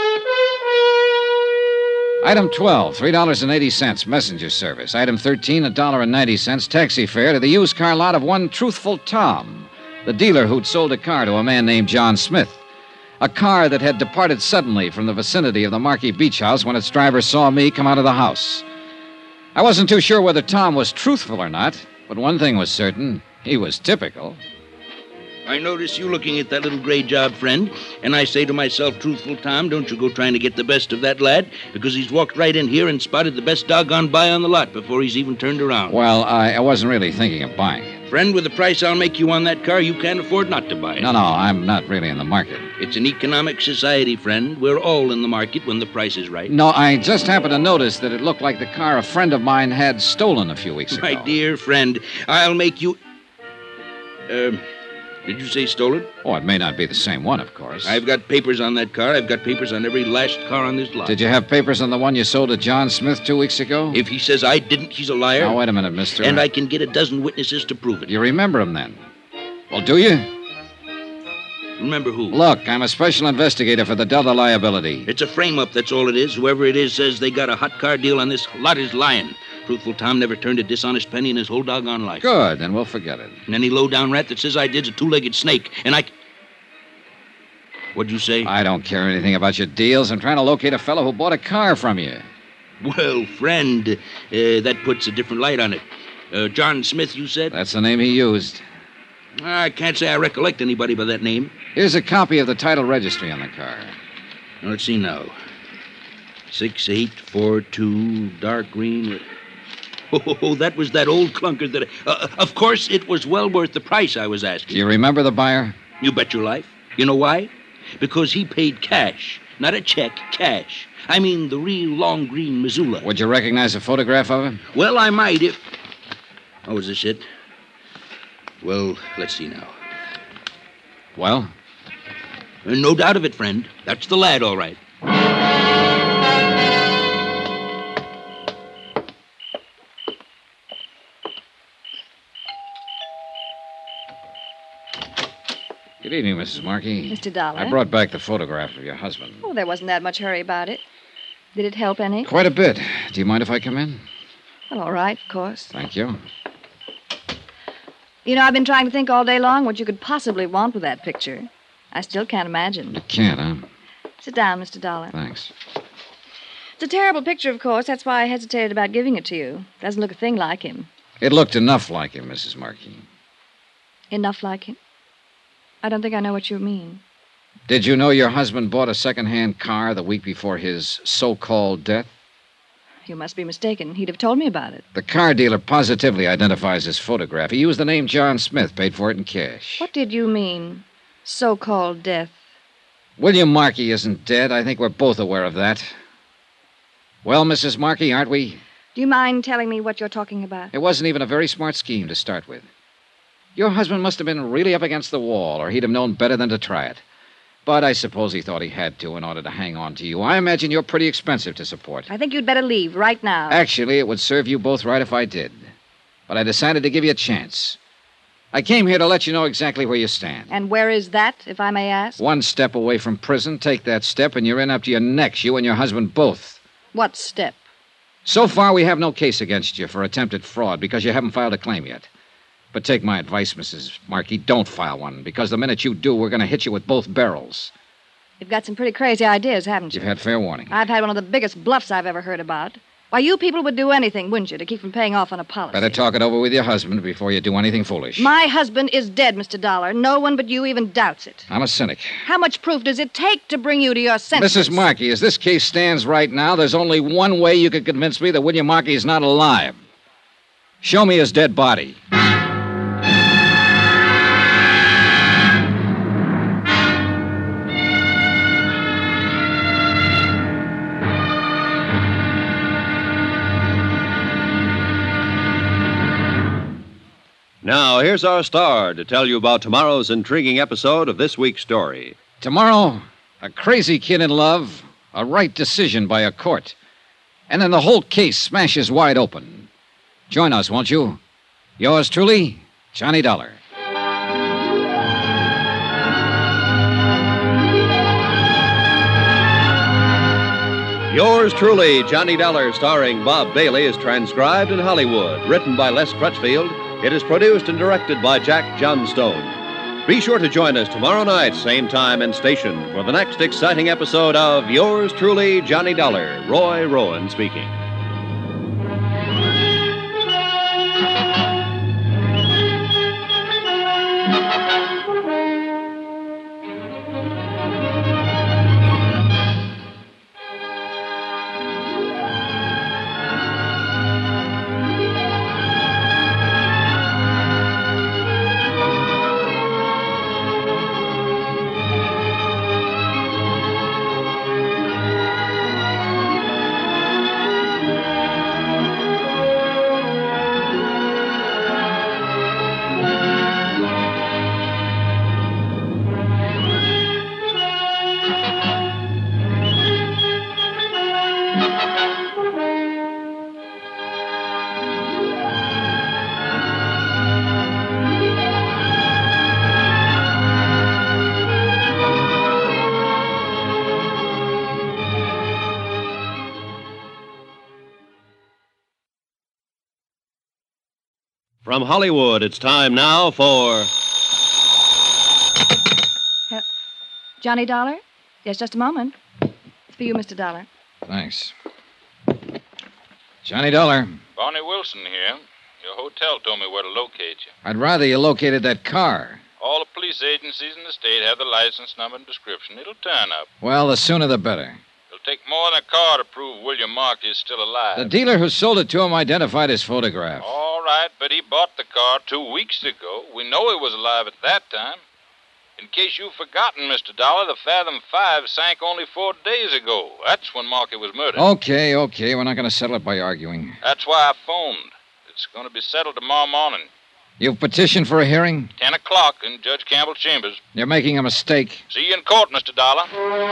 Item 12, $3.80, messenger service. Item 13, $1.90, taxi fare to the used car lot of one Truthful Tom, the dealer who'd sold a car to a man named John Smith. A car that had departed suddenly from the vicinity of the Markey Beach House when its driver saw me come out of the house. I wasn't too sure whether Tom was truthful or not, but one thing was certain. He was typical. I notice you looking at that little gray job, friend, and I say to myself, Truthful Tom, don't you go trying to get the best of that lad, because he's walked right in here and spotted the best doggone buy on the lot before he's even turned around. Well, I wasn't really thinking of buying it. Friend, with the price I'll make you on that car, you can't afford not to buy it. No, I'm not really in the market. It's an economic society, friend. We're all in the market when the price is right. No, I just happened to notice that it looked like the car a friend of mine had stolen a few weeks ago. My dear friend, I'll make you... Did you say stolen? Oh, it may not be the same one, of course. I've got papers on that car. I've got papers on every last car on this lot. Did you have papers on the one you sold to John Smith 2 weeks ago? If he says I didn't, he's a liar. Now, wait a minute, mister. And I can get a dozen witnesses to prove it. You remember him, then? Well, do you? Remember who? Look, I'm a special investigator for the Delta Liability. It's a frame-up, that's all it is. Whoever it is says they got a hot car deal on this lot is lying. Truthful Tom never turned a dishonest penny in his whole doggone life. Good, then we'll forget it. And any low-down rat that says I did's a two-legged snake, and I... What'd you say? I don't care anything about your deals. I'm trying to locate a fellow who bought a car from you. Well, friend, that puts a different light on it. John Smith, you said? That's the name he used. I can't say I recollect anybody by that name. Here's a copy of the title registry on the car. Now, let's see now. 6842, dark green... Oh, that was that old clunker that... of course, it was well worth the price I was asking. Do you remember the buyer? You bet your life. You know why? Because he paid cash. Not a check, cash. I mean the real long green Missoula. Would you recognize a photograph of him? Well, I might if... Oh, is this it? Well, let's see now. Well? No doubt of it, friend. That's the lad, all right. Good evening, Mrs. Markey. Mr. Dollar. I brought back the photograph of your husband. Oh, there wasn't that much hurry about it. Did it help any? Quite a bit. Do you mind if I come in? Well, all right, of course. Thank you. You know, I've been trying to think all day long what you could possibly want with that picture. I still can't imagine. You can't, huh? Sit down, Mr. Dollar. Thanks. It's a terrible picture, of course. That's why I hesitated about giving it to you. Doesn't look a thing like him. It looked enough like him, Mrs. Markey. Enough like him? I don't think I know what you mean. Did you know your husband bought a second-hand car the week before his so-called death? You must be mistaken. He'd have told me about it. The car dealer positively identifies his photograph. He used the name John Smith, paid for it in cash. What did you mean, so-called death? William Markey isn't dead. I think we're both aware of that. Well, Mrs. Markey, aren't we? Do you mind telling me what you're talking about? It wasn't even a very smart scheme to start with. Your husband must have been really up against the wall, or he'd have known better than to try it. But I suppose he thought he had to in order to hang on to you. I imagine you're pretty expensive to support. I think you'd better leave right now. Actually, it would serve you both right if I did. But I decided to give you a chance. I came here to let you know exactly where you stand. And where is that, if I may ask? One step away from prison. Take that step, and you're in up to your necks, you and your husband both. What step? So far, we have no case against you for attempted fraud because you haven't filed a claim yet. But take my advice, Mrs. Markey, don't file one, because the minute you do, we're going to hit you with both barrels. You've got some pretty crazy ideas, haven't you? You've had fair warning. I've had one of the biggest bluffs I've ever heard about. Why, you people would do anything, wouldn't you, to keep from paying off on a policy? Better talk it over with your husband before you do anything foolish. My husband is dead, Mr. Dollar. No one but you even doubts it. I'm a cynic. How much proof does it take to bring you to your senses? Mrs. Markey, as this case stands right now, there's only one way you could convince me that William Markey is not alive. Show me his dead body. Now, here's our star to tell you about tomorrow's intriguing episode of this week's story. Tomorrow, a crazy kid in love, a right decision by a court, and then the whole case smashes wide open. Join us, won't you? Yours truly, Johnny Dollar. Yours truly, Johnny Dollar, starring Bob Bailey, is transcribed in Hollywood. Written by Les Crutchfield, it is produced and directed by Jack Johnstone. Be sure to join us tomorrow night, same time and station, for the next exciting episode of Yours truly, Johnny Dollar. Roy Rowan speaking. From Hollywood, it's time now for... Johnny Dollar? Yes, just a moment. It's for you, Mr. Dollar. Thanks. Johnny Dollar. Barney Wilson here. Your hotel told me where to locate you. I'd rather you located that car. All the police agencies in the state have the license number and description. It'll turn up. Well, the sooner the better. It'll take more than a car to prove William Markey is still alive. The dealer who sold it to him identified his photograph. All right, but he bought the car 2 weeks ago. We know he was alive at that time. In case you've forgotten, Mr. Dollar, the Fathom 5 sank only 4 days ago. That's when Markey was murdered. Okay. We're not going to settle it by arguing. That's why I phoned. It's going to be settled tomorrow morning. You've petitioned for a hearing? 10 o'clock in Judge Campbell's chambers. You're making a mistake. See you in court, Mr. Dollar.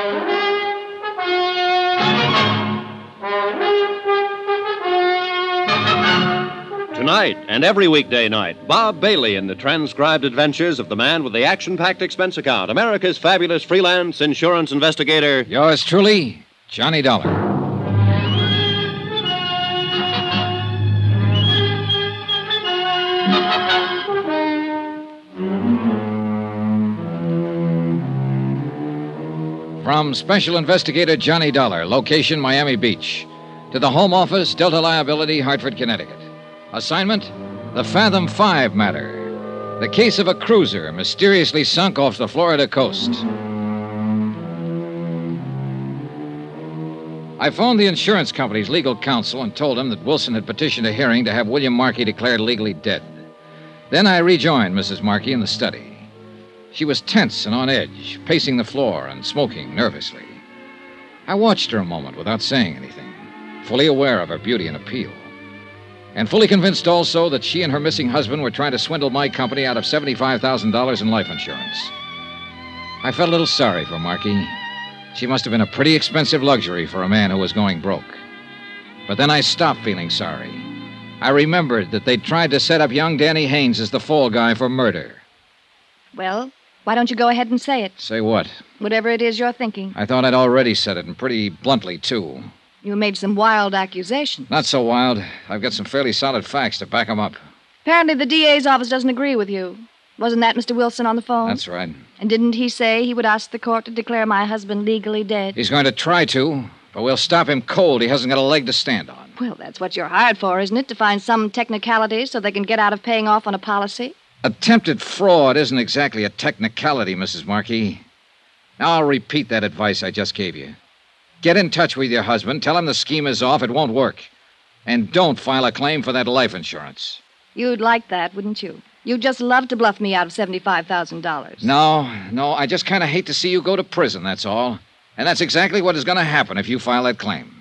Tonight and every weekday night, Bob Bailey in the transcribed adventures of the man with the action-packed expense account, America's fabulous freelance insurance investigator. Yours truly, Johnny Dollar. From Special Investigator Johnny Dollar, location Miami Beach, to the Home Office, Delta Liability, Hartford, Connecticut. Assignment, the Fathom 5 matter. The case of a cruiser mysteriously sunk off the Florida coast. I phoned the insurance company's legal counsel and told him that Wilson had petitioned a hearing to have William Markey declared legally dead. Then I rejoined Mrs. Markey in the study. She was tense and on edge, pacing the floor and smoking nervously. I watched her a moment without saying anything, fully aware of her beauty and appeal, and fully convinced also that she and her missing husband were trying to swindle my company out of $75,000 in life insurance. I felt a little sorry for Markey. She must have been a pretty expensive luxury for a man who was going broke. But then I stopped feeling sorry. I remembered that they'd tried to set up young Danny Haynes as the fall guy for murder. Well, why don't you go ahead and say it? Say what? Whatever it is you're thinking. I thought I'd already said it, and pretty bluntly, too. You made some wild accusations. Not so wild. I've got some fairly solid facts to back them up. Apparently the DA's office doesn't agree with you. Wasn't that Mr. Wilson on the phone? That's right. And didn't he say he would ask the court to declare my husband legally dead? He's going to try to, but we'll stop him cold. He hasn't got a leg to stand on. Well, that's what you're hired for, isn't it? To find some technicalities so they can get out of paying off on a policy? Attempted fraud isn't exactly a technicality, Mrs. Markey. Now I'll repeat that advice I just gave you. Get in touch with your husband, tell him the scheme is off, it won't work. And don't file a claim for that life insurance. You'd like that, wouldn't you? You'd just love to bluff me out of $75,000. No, I just kind of hate to see you go to prison, that's all. And that's exactly what is going to happen if you file that claim.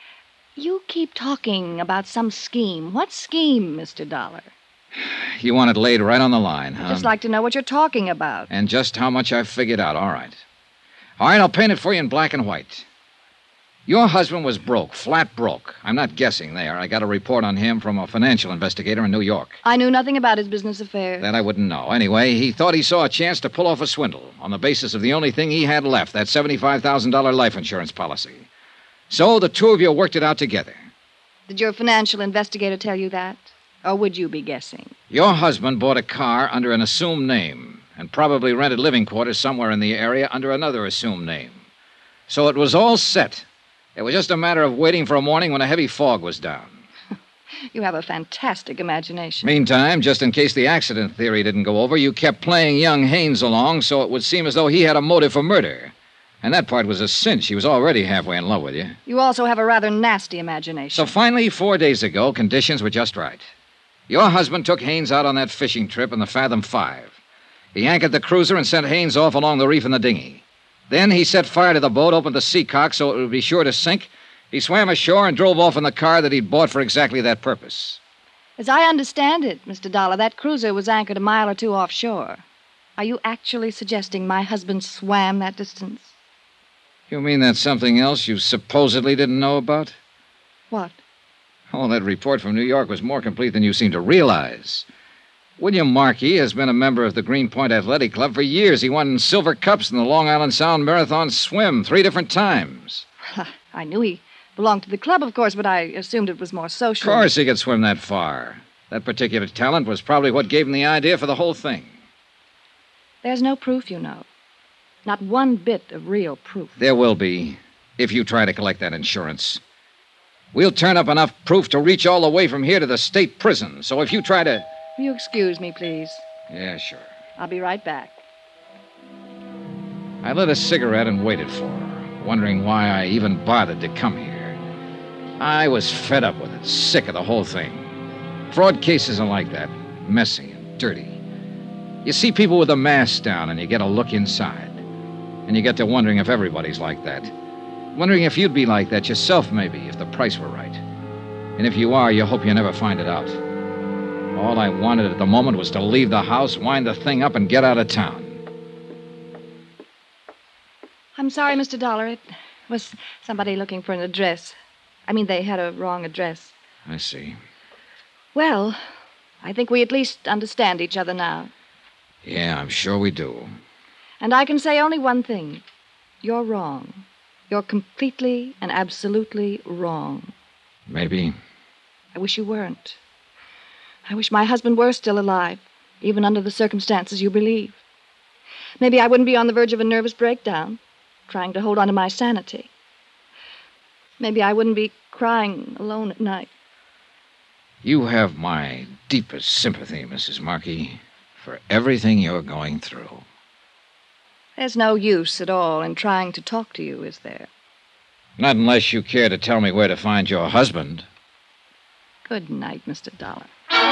You keep talking about some scheme. What scheme, Mr. Dollar? You want it laid right on the line, huh? I'd just like to know what you're talking about. And just how much I've figured out, all right. All right, I'll paint it for you in black and white. Your husband was broke, flat broke. I'm not guessing there. I got a report on him from a financial investigator in New York. I knew nothing about his business affairs. That I wouldn't know. Anyway, he thought he saw a chance to pull off a swindle on the basis of the only thing he had left, that $75,000 life insurance policy. So the two of you worked it out together. Did your financial investigator tell you that? Or would you be guessing? Your husband bought a car under an assumed name and probably rented living quarters somewhere in the area under another assumed name. So it was all set. It was just a matter of waiting for a morning when a heavy fog was down. You have a fantastic imagination. Meantime, just in case the accident theory didn't go over, you kept playing young Haynes along so it would seem as though he had a motive for murder. And that part was a cinch. He was already halfway in love with you. You also have a rather nasty imagination. So finally, 4 days ago, conditions were just right. Your husband took Haynes out on that fishing trip in the Fathom 5. He anchored the cruiser and sent Haynes off along the reef in the dinghy. Then he set fire to the boat, opened the seacock so it would be sure to sink. He swam ashore and drove off in the car that he'd bought for exactly that purpose. As I understand it, Mr. Dollar, that cruiser was anchored a mile or two offshore. Are you actually suggesting my husband swam that distance? You mean that's something else you supposedly didn't know about? What? Oh, that report from New York was more complete than you seem to realize. William Markey has been a member of the Greenpoint Athletic Club for years. He won silver cups in the Long Island Sound Marathon Swim 3 different times. I knew he belonged to the club, of course, but I assumed it was more social. Of course he could swim that far. That particular talent was probably what gave him the idea for the whole thing. There's no proof, you know. Not one bit of real proof. There will be, if you try to collect that insurance. We'll turn up enough proof to reach all the way from here to the state prison. So if you try to... Will you excuse me, please? Yeah, sure. I'll be right back. I lit a cigarette and waited for her, wondering why I even bothered to come here. I was fed up with it, sick of the whole thing. Fraud cases are like that, messy and dirty. You see people with a mask down, and you get a look inside. And you get to wondering if everybody's like that. Wondering if you'd be like that yourself, maybe, if the price were right. And if you are, you hope you never find it out. All I wanted at the moment was to leave the house, wind the thing up, and get out of town. I'm sorry, Mr. Dollar. It was somebody looking for an address. I mean, they had a wrong address. I see. Well, I think we at least understand each other now. Yeah, I'm sure we do. And I can say only one thing. You're wrong. You're completely and absolutely wrong. Maybe. I wish you weren't. I wish my husband were still alive, even under the circumstances you believe. Maybe I wouldn't be on the verge of a nervous breakdown, trying to hold on to my sanity. Maybe I wouldn't be crying alone at night. You have my deepest sympathy, Mrs. Markey, for everything you're going through. There's no use at all in trying to talk to you, is there? Not unless you care to tell me where to find your husband. Good night, Mr. Dollar.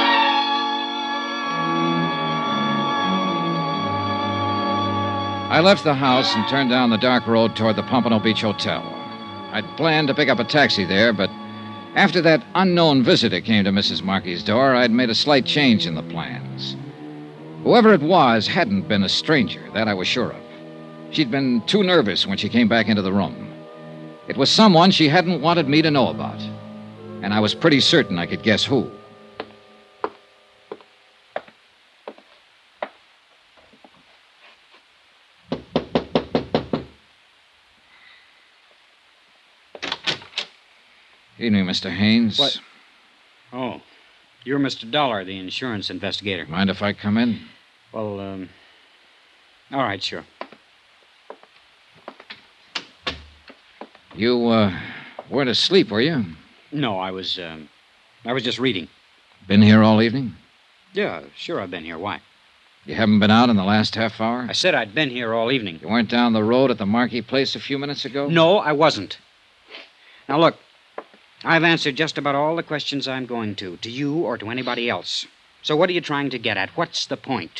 I left the house and turned down the dark road toward the Pompano Beach Hotel. I'd planned to pick up a taxi there, but after that unknown visitor came to Mrs. Markey's door, I'd made a slight change in the plans. Whoever it was hadn't been a stranger, that I was sure of. She'd been too nervous when she came back into the room. It was someone she hadn't wanted me to know about, and I was pretty certain I could guess who. Evening, Mr. Haynes. What? Oh, you're Mr. Dollar, the insurance investigator. Mind if I come in? Well, all right, sure. You, weren't asleep, were you? No, I was just reading. Been here all evening? Yeah, sure, I've been here. Why? You haven't been out in the last half hour? I said I'd been here all evening. You weren't down the road at the Markey place a few minutes ago? No, I wasn't. Now, look, I've answered just about all the questions I'm going to you or to anybody else. So what are you trying to get at? What's the point?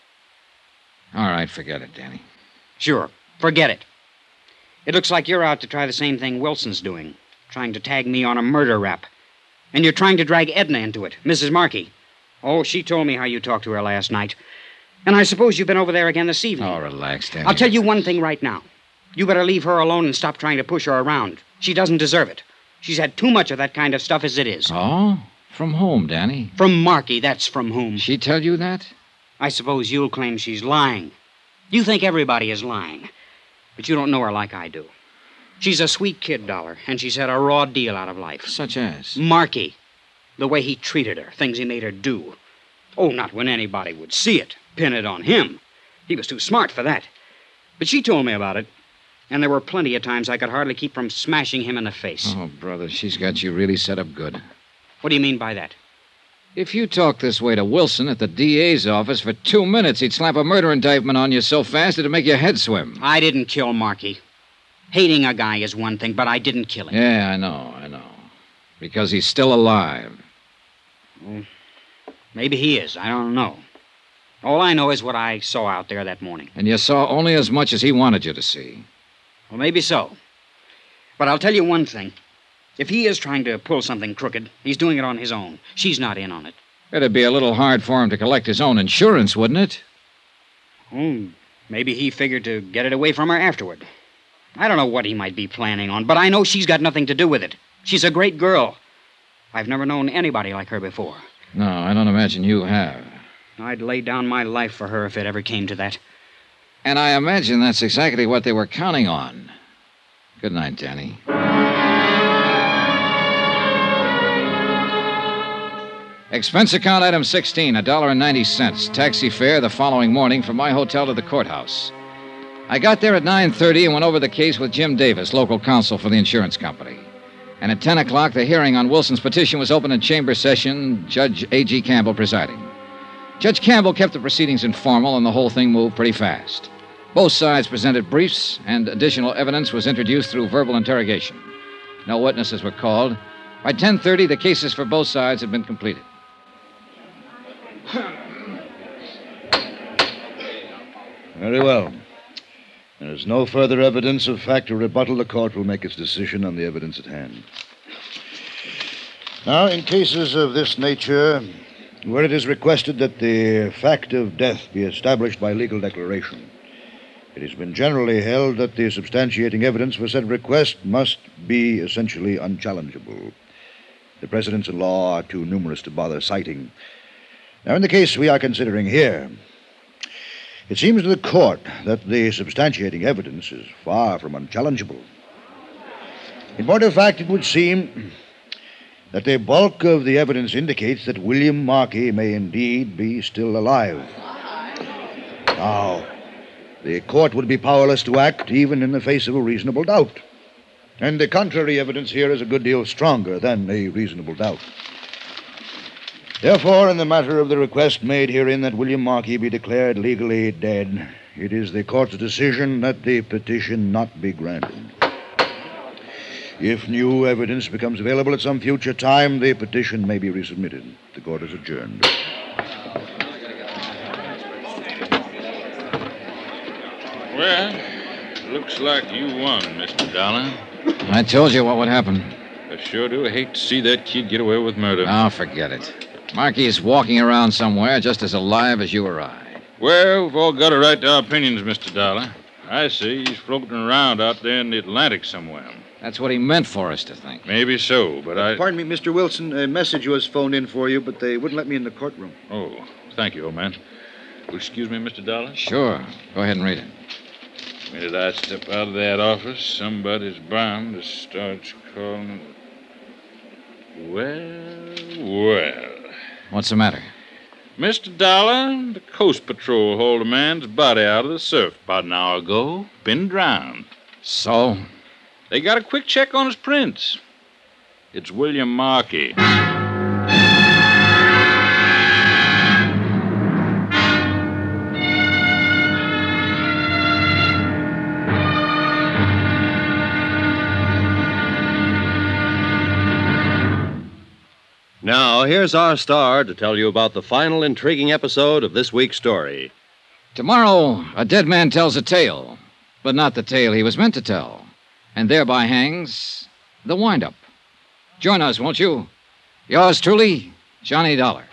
All right, forget it, Danny. Sure, forget it. It looks like you're out to try the same thing Wilson's doing, trying to tag me on a murder rap. And you're trying to drag Edna into it, Mrs. Markey. Oh, she told me how you talked to her last night. And I suppose you've been over there again this evening. Oh, relax, Danny. I'll tell you one thing right now. You better leave her alone and stop trying to push her around. She doesn't deserve it. She's had too much of that kind of stuff as it is. Oh? From whom, Danny? From Markey, that's from whom. She tell you that? I suppose you'll claim she's lying. You think everybody is lying. But you don't know her like I do. She's a sweet kid, Dollar, and she's had a raw deal out of life. Such as? Markey. The way he treated her, things he made her do. Oh, not when anybody would see it. Pin it on him. He was too smart for that. But she told me about it. And there were plenty of times I could hardly keep from smashing him in the face. Oh, brother, she's got you really set up good. What do you mean by that? If you talk this way to Wilson at the DA's office for 2 minutes, he'd slap a murder indictment on you so fast it'd make your head swim. I didn't kill Markey. Hating a guy is one thing, but I didn't kill him. Yeah, I know. Because he's still alive. Well, maybe he is. I don't know. All I know is what I saw out there that morning. And you saw only as much as he wanted you to see. Well, maybe so. But I'll tell you one thing. If he is trying to pull something crooked, he's doing it on his own. She's not in on it. It'd be a little hard for him to collect his own insurance, wouldn't it? Oh, maybe he figured to get it away from her afterward. I don't know what he might be planning on, but I know she's got nothing to do with it. She's a great girl. I've never known anybody like her before. No, I don't imagine you have. I'd lay down my life for her if it ever came to that. And I imagine that's exactly what they were counting on. Good night, Danny. Expense account item 16, $1.90. Taxi fare the following morning from my hotel to the courthouse. I got there at 9:30 and went over the case with Jim Davis, local counsel for the insurance company. And at 10 o'clock, the hearing on Wilson's petition was opened in chamber session, Judge A.G. Campbell presiding. Judge Campbell kept the proceedings informal, and the whole thing moved pretty fast. Both sides presented briefs, and additional evidence was introduced through verbal interrogation. No witnesses were called. By 10:30, the cases for both sides had been completed. Very well. There is no further evidence of fact or rebuttal. The court will make its decision on the evidence at hand. Now, in cases of this nature, where it is requested that the fact of death be established by legal declaration, it has been generally held that the substantiating evidence for said request must be essentially unchallengeable. The precedents in law are too numerous to bother citing. Now, in the case we are considering here, it seems to the court that the substantiating evidence is far from unchallengeable. In point of fact, it would seem that the bulk of the evidence indicates that William Markey may indeed be still alive. Now, the court would be powerless to act even in the face of a reasonable doubt. And the contrary evidence here is a good deal stronger than a reasonable doubt. Therefore, in the matter of the request made herein that William Markey be declared legally dead, it is the court's decision that the petition not be granted. If new evidence becomes available at some future time, the petition may be resubmitted. The court is adjourned. Well, looks like you won, Mr. Dollar. I told you what would happen. I sure do hate to see that kid get away with murder. Oh, forget it. Markey's walking around somewhere just as alive as you or I. Well, we've all got a right to our opinions, Mr. Dollar. I say he's floating around out there in the Atlantic somewhere. That's what he meant for us to think. Maybe so, but Pardon me, Mr. Wilson. A message was phoned in for you, but they wouldn't let me in the courtroom. Oh, thank you, old man. Will you excuse me, Mr. Dollar? Sure. Go ahead and read it. The minute I step out of that office, somebody's bound to start calling. Well. What's the matter? Mr. Dollar, the Coast Patrol hauled a man's body out of the surf about an hour ago. Been drowned. So? They got a quick check on his prints. It's William Markey. Now, here's our star to tell you about the final intriguing episode of this week's story. Tomorrow, a dead man tells a tale, but not the tale he was meant to tell, and thereby hangs the wind-up. Join us, won't you? Yours truly, Johnny Dollar.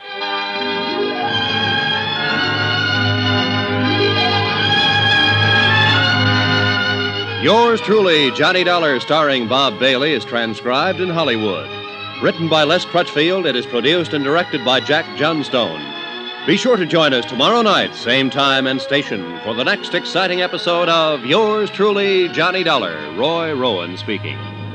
Yours truly, Johnny Dollar, starring Bob Bailey, is transcribed in Hollywood. Written by Les Crutchfield, it is produced and directed by Jack Johnstone. Be sure to join us tomorrow night, same time and station, for the next exciting episode of Yours truly, Johnny Dollar. Roy Rowan speaking.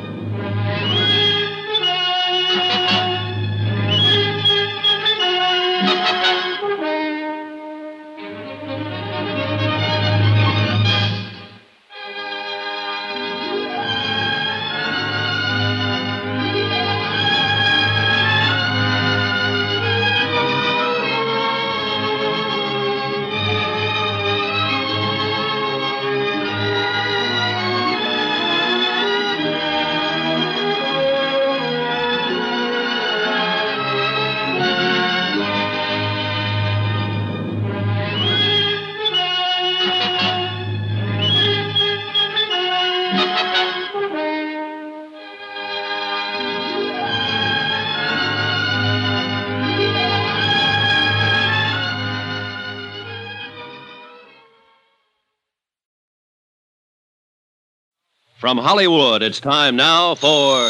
From Hollywood, it's time now for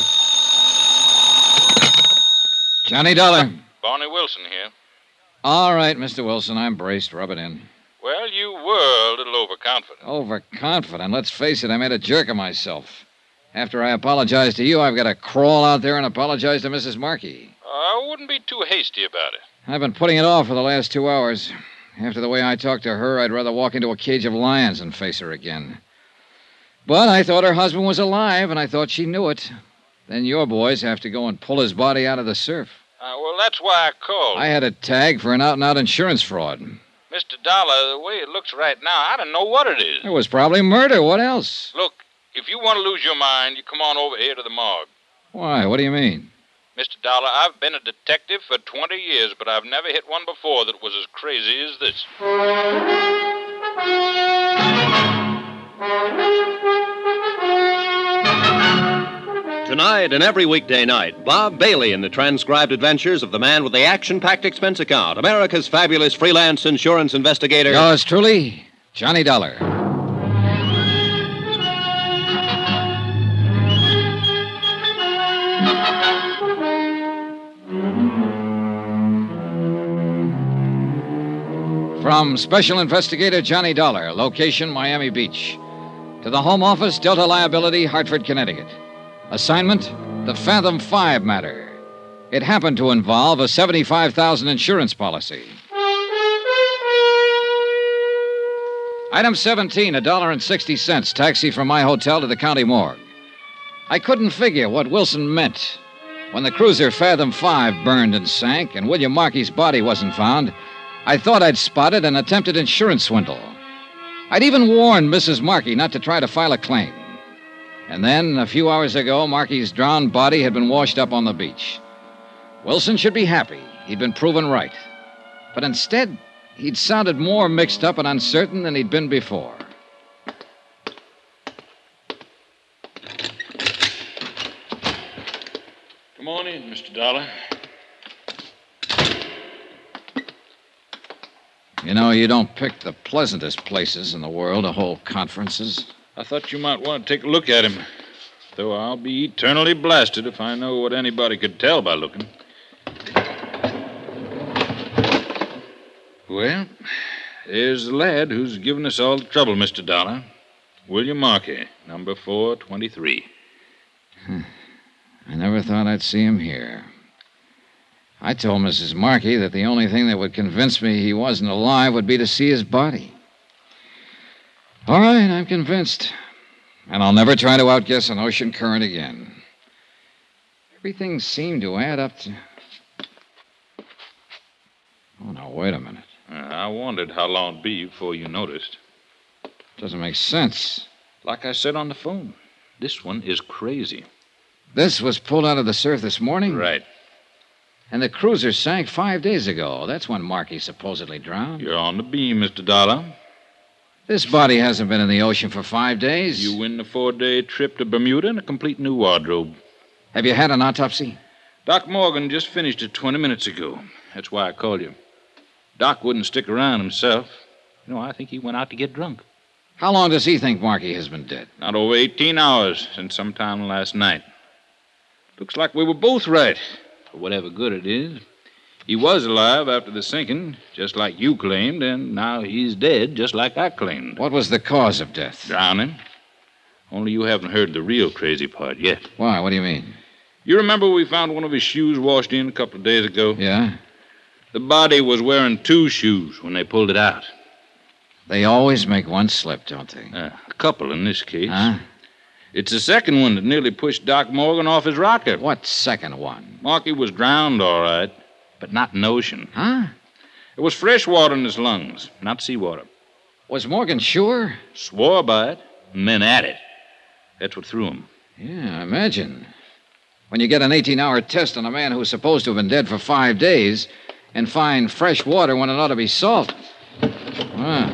Johnny Dollar. Barney Wilson here. All right, Mr. Wilson, I'm braced. Rub it in. Well, you were a little overconfident. Overconfident? Let's face it, I made a jerk of myself. After I apologize to you, I've got to crawl out there and apologize to Mrs. Markey. I wouldn't be too hasty about it. I've been putting it off for the last 2 hours. After the way I talked to her, I'd rather walk into a cage of lions than face her again. But I thought her husband was alive, and I thought she knew it. Then your boys have to go and pull his body out of the surf. Well, that's why I called. I had a tag for an out-and-out insurance fraud. Mr. Dollar, the way it looks right now, I don't know what it is. It was probably murder. What else? Look, if you want to lose your mind, you come on over here to the morgue. Why? What do you mean? Mr. Dollar, I've been a detective for 20 years, but I've never hit one before that was as crazy as this. Tonight and every weekday night, Bob Bailey in the transcribed adventures of the man with the action-packed expense account, America's fabulous freelance insurance investigator. Yours truly, Johnny Dollar. From Special Investigator Johnny Dollar, location Miami Beach, to the Home Office, Delta Liability, Hartford, Connecticut. Assignment, the Fathom 5 matter. It happened to involve a $75,000 insurance policy. Item 17, $1.60, taxi from my hotel to the county morgue. I couldn't figure what Wilson meant. When the cruiser Fathom 5 burned and sank and William Markey's body wasn't found, I thought I'd spotted an attempted insurance swindle. I'd even warned Mrs. Markey not to try to file a claim. And then, a few hours ago, Markey's drowned body had been washed up on the beach. Wilson should be happy. He'd been proven right. But instead, he'd sounded more mixed up and uncertain than he'd been before. Good morning, Mr. Dollar. You know, you don't pick the pleasantest places in the world to hold conferences. I thought you might want to take a look at him. Though I'll be eternally blasted if I know what anybody could tell by looking. Well, there's the lad who's given us all the trouble, Mr. Dollar. William Markey, number 423. I never thought I'd see him here. I told Mrs. Markey that the only thing that would convince me he wasn't alive would be to see his body. All right, I'm convinced. And I'll never try to outguess an ocean current again. Everything seemed to add up to... Oh, now, wait a minute. I wondered how long it'd be before you noticed. Doesn't make sense. Like I said on the phone, this one is crazy. This was pulled out of the surf this morning? Right. And the cruiser sank 5 days ago. That's when Markey supposedly drowned. You're on the beam, Mr. Dollar. This body hasn't been in the ocean for 5 days. You win the 4-day trip to Bermuda and a complete new wardrobe. Have you had an autopsy? Doc Morgan just finished it 20 minutes ago. That's why I called you. Doc wouldn't stick around himself. You know, I think he went out to get drunk. How long does he think Markey has been dead? Not over 18 hours, since sometime last night. Looks like we were both right, for whatever good it is. He was alive after the sinking, just like you claimed, and now he's dead, just like I claimed. What was the cause of death? Drowning. Only you haven't heard the real crazy part yet. Why? What do you mean? You remember we found one of his shoes washed in a couple of days ago? Yeah? The body was wearing 2 shoes when they pulled it out. They always make one slip, don't they? A couple in this case. Huh? It's the second one that nearly pushed Doc Morgan off his rocket. What second one? Markey was drowned, all right, but not in the ocean. Huh? There was fresh water in his lungs, not seawater. Was Morgan sure? Swore by it, and then at it. That's what threw him. Yeah, I imagine. When you get an 18-hour test on a man who's supposed to have been dead for 5 days and find fresh water when it ought to be salt. Well,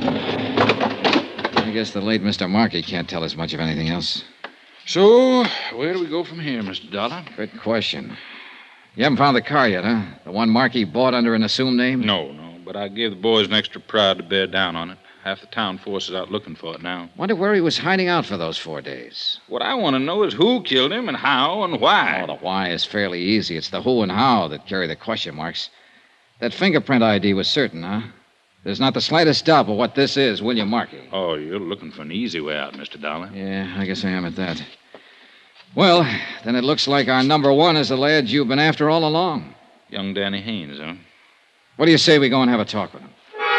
I guess the late Mr. Markey can't tell us much of anything else. So, where do we go from here, Mr. Dollar? Good question. You haven't found the car yet, huh? The one Markey bought under an assumed name? No, but I gave the boys an extra prod to bear down on it. Half the town force is out looking for it now. Wonder where he was hiding out for those 4 days. What I want to know is who killed him and how and why. Oh, the why is fairly easy. It's the who and how that carry the question marks. That fingerprint ID was certain, huh? There's not the slightest doubt but what this is William Markey. Oh, you're looking for an easy way out, Mr. Dollar. Yeah, I guess I am at that. Well, then it looks like our number one is the lad you've been after all along. Young Danny Haynes, huh? What do you say we go and have a talk with him?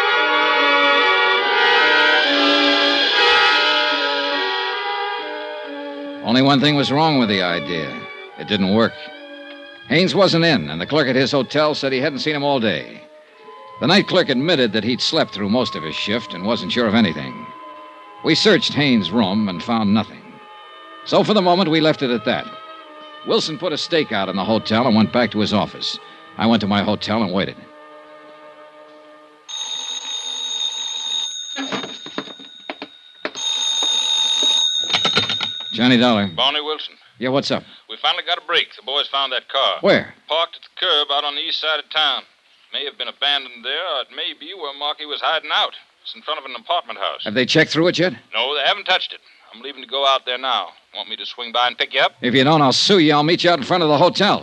Only one thing was wrong with the idea. It didn't work. Haynes wasn't in, and the clerk at his hotel said he hadn't seen him all day. The night clerk admitted that he'd slept through most of his shift and wasn't sure of anything. We searched Haynes' room and found nothing. So for the moment, we left it at that. Wilson put a stake out in the hotel and went back to his office. I went to my hotel and waited. Johnny Dollar. Barney Wilson. Yeah, what's up? We finally got a break. The boys found that car. Where? Parked at the curb out on the east side of town. May have been abandoned there, or it may be where Marky was hiding out. It's in front of an apartment house. Have they checked through it yet? No, they haven't touched it. I'm leaving to go out there now. Want me to swing by and pick you up? If you don't, I'll sue you. I'll meet you out in front of the hotel.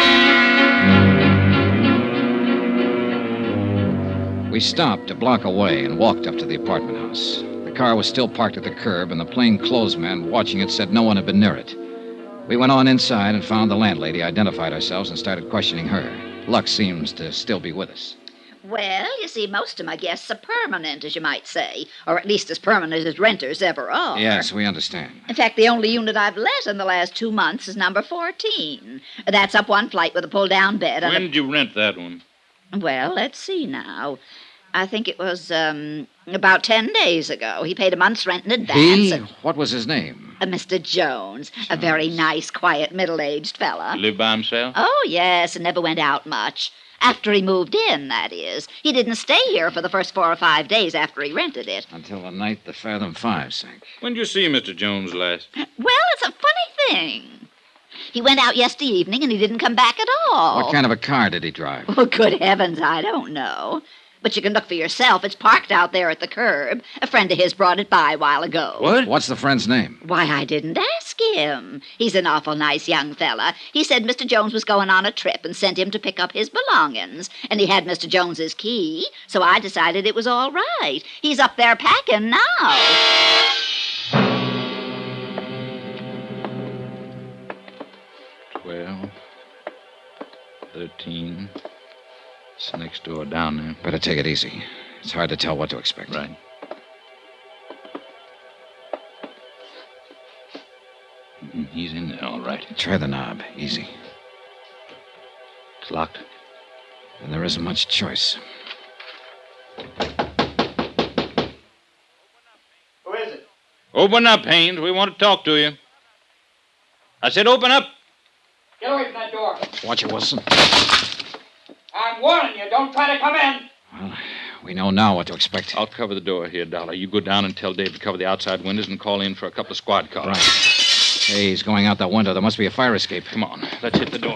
We stopped a block away and walked up to the apartment house. The car was still parked at the curb, and the plainclothes man watching it said no one had been near it. We went on inside and found the landlady, identified ourselves, and started questioning her. Luck seems to still be with us. Well, you see, most of my guests are permanent, as you might say, or at least as permanent as renters ever are. Yes, we understand. In fact, the only unit I've let in the last 2 months is number 14. That's up one flight with a pull-down bed. When did you rent that one? Well, let's see now. I think it was, about 10 days ago. He paid a month's rent in advance. What was his name? Mr. Jones. A very nice, quiet, middle-aged fella. He lived by himself? Oh, yes, and never went out much. After he moved in, that is. He didn't stay here for the first 4 or 5 days after he rented it. Until the night the Fathom 5 sank. When did you see Mr. Jones last? Well, it's a funny thing. He went out yesterday evening and he didn't come back at all. What kind of a car did he drive? Oh, good heavens, I don't know. But you can look for yourself. It's parked out there at the curb. A friend of his brought it by a while ago. What? What's the friend's name? Why, I didn't ask him. He's an awful nice young fella. He said Mr. Jones was going on a trip and sent him to pick up his belongings. And he had Mr. Jones's key, so I decided it was all right. He's up there packing now. 12, 13. It's next door down there. Better take it easy. It's hard to tell what to expect. Right. He's in there, all right. Try the knob. Easy. It's locked. Then there isn't much choice. Who is it? Open up, Haynes. We want to talk to you. I said open up. Get away from that door. Watch it, Wilson. I'm warning you, don't try to come in. Well, we know now what to expect. I'll cover the door here, Dollar. You go down and tell Dave to cover the outside windows and call in for a couple of squad cars. Right. Hey, he's going out that window. There must be a fire escape. Come on, let's hit the door.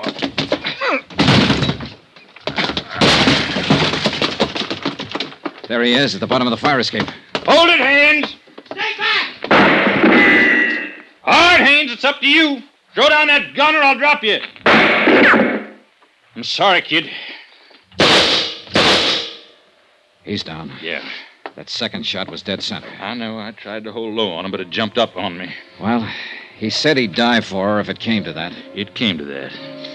There he is, at the bottom of the fire escape. Hold it, Haynes! Stay back! All right, Haynes, it's up to you. Throw down that gun or I'll drop you. I'm sorry, kid. He's down. Yeah. That second shot was dead center. I know. I tried to hold low on him, but it jumped up on me. Well, he said he'd die for her if it came to that. It came to that.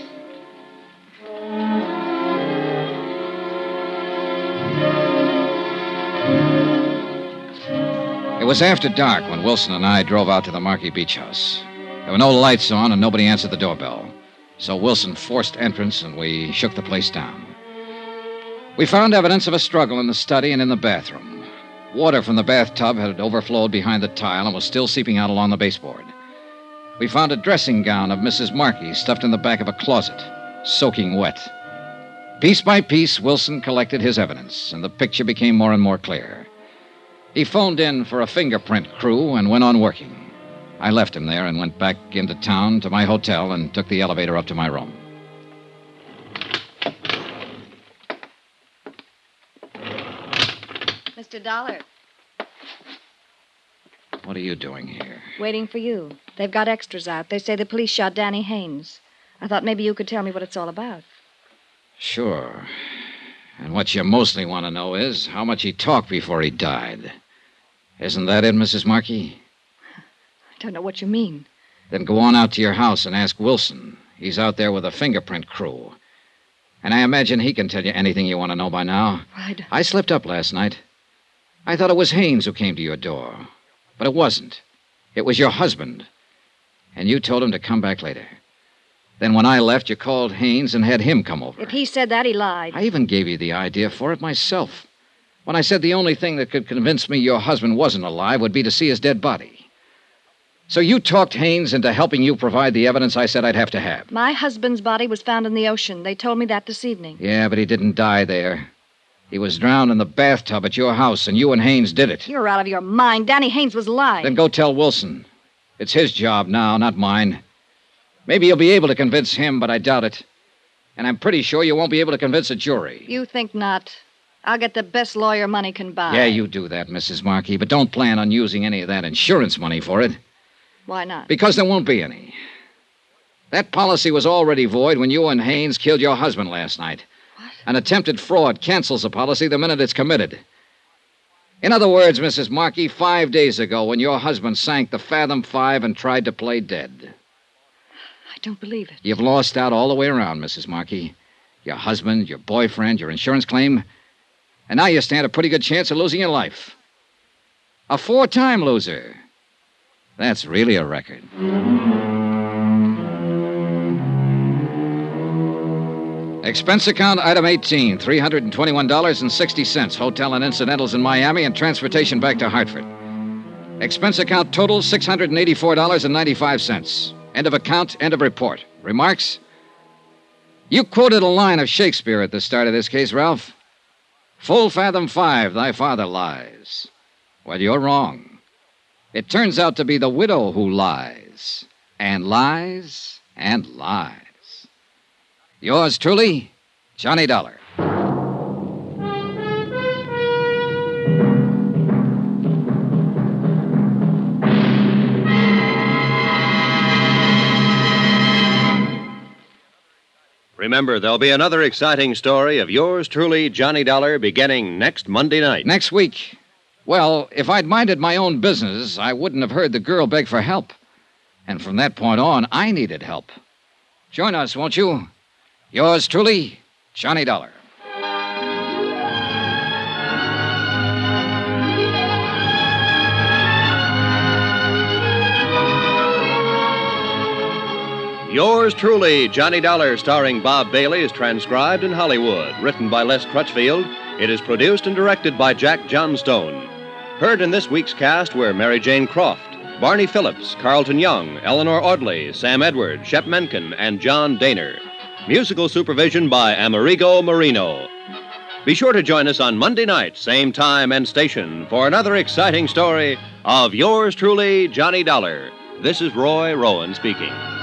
It was after dark when Wilson and I drove out to the Marquis Beach House. There were no lights on and nobody answered the doorbell. So Wilson forced entrance and we shook the place down. We found evidence of a struggle in the study and in the bathroom. Water from the bathtub had overflowed behind the tile and was still seeping out along the baseboard. We found a dressing gown of Mrs. Marquis stuffed in the back of a closet, soaking wet. Piece by piece, Wilson collected his evidence, and the picture became more and more clear. He phoned in for a fingerprint crew and went on working. I left him there and went back into town to my hotel and took the elevator up to my room. Mr. Dollar, What are you doing here? waiting for you. They've got extras out. They say the police shot Danny Haynes. I thought maybe you could tell me what it's all about. Sure. And what you mostly want to know is how much he talked before he died. Isn't that it, Mrs. Markey? I don't know what you mean. Then go on out to your house and ask Wilson. He's out there with a fingerprint crew. And I imagine he can tell you anything you want to know by now. I slipped up last night. I thought it was Haynes who came to your door. But it wasn't. It was your husband. And you told him to come back later. Then when I left, you called Haynes and had him come over. If he said that, he lied. I even gave you the idea for it myself. When I said the only thing that could convince me your husband wasn't alive would be to see his dead body. So you talked Haynes into helping you provide the evidence I said I'd have to have. My husband's body was found in the ocean. They told me that this evening. Yeah, but he didn't die there. He was drowned in the bathtub at your house, and you and Haynes did it. You're out of your mind. Danny Haynes was lying. Then go tell Wilson. It's his job now, not mine. Maybe you'll be able to convince him, but I doubt it. And I'm pretty sure you won't be able to convince a jury. You think not. I'll get the best lawyer money can buy. Yeah, you do that, Mrs. Markey, but don't plan on using any of that insurance money for it. Why not? Because there won't be any. That policy was already void when you and Haynes killed your husband last night. What? An attempted fraud cancels a policy the minute it's committed. In other words, Mrs. Markey, 5 days ago when your husband sank the Fathom 5 and tried to play dead. I don't believe it. You've lost out all the way around, Mrs. Markey. Your husband, your boyfriend, your insurance claim. And now you stand a pretty good chance of losing your life. A 4-time loser. That's really a record. Expense account item 18, $321.60. Hotel and incidentals in Miami and transportation back to Hartford. Expense account total $684.95. End of account, end of report. Remarks? You quoted a line of Shakespeare at the start of this case, Ralph. Full fathom 5, thy father lies. Well, you're wrong. It turns out to be the widow who lies. And lies and lies. Yours truly, Johnny Dollar. Remember, there'll be another exciting story of yours truly, Johnny Dollar, beginning next Monday night. Next week. Well, if I'd minded my own business, I wouldn't have heard the girl beg for help. And from that point on, I needed help. Join us, won't you? Yours truly, Johnny Dollar. Yours truly, Johnny Dollar, starring Bob Bailey, is transcribed in Hollywood. Written by Les Crutchfield, it is produced and directed by Jack Johnstone. Heard in this week's cast were Mary Jane Croft, Barney Phillips, Carlton Young, Eleanor Audley, Sam Edwards, Shep Menken, and John Daner. Musical supervision by Amerigo Marino. Be sure to join us on Monday night, same time and station, for another exciting story of yours truly, Johnny Dollar. This is Roy Rowan speaking.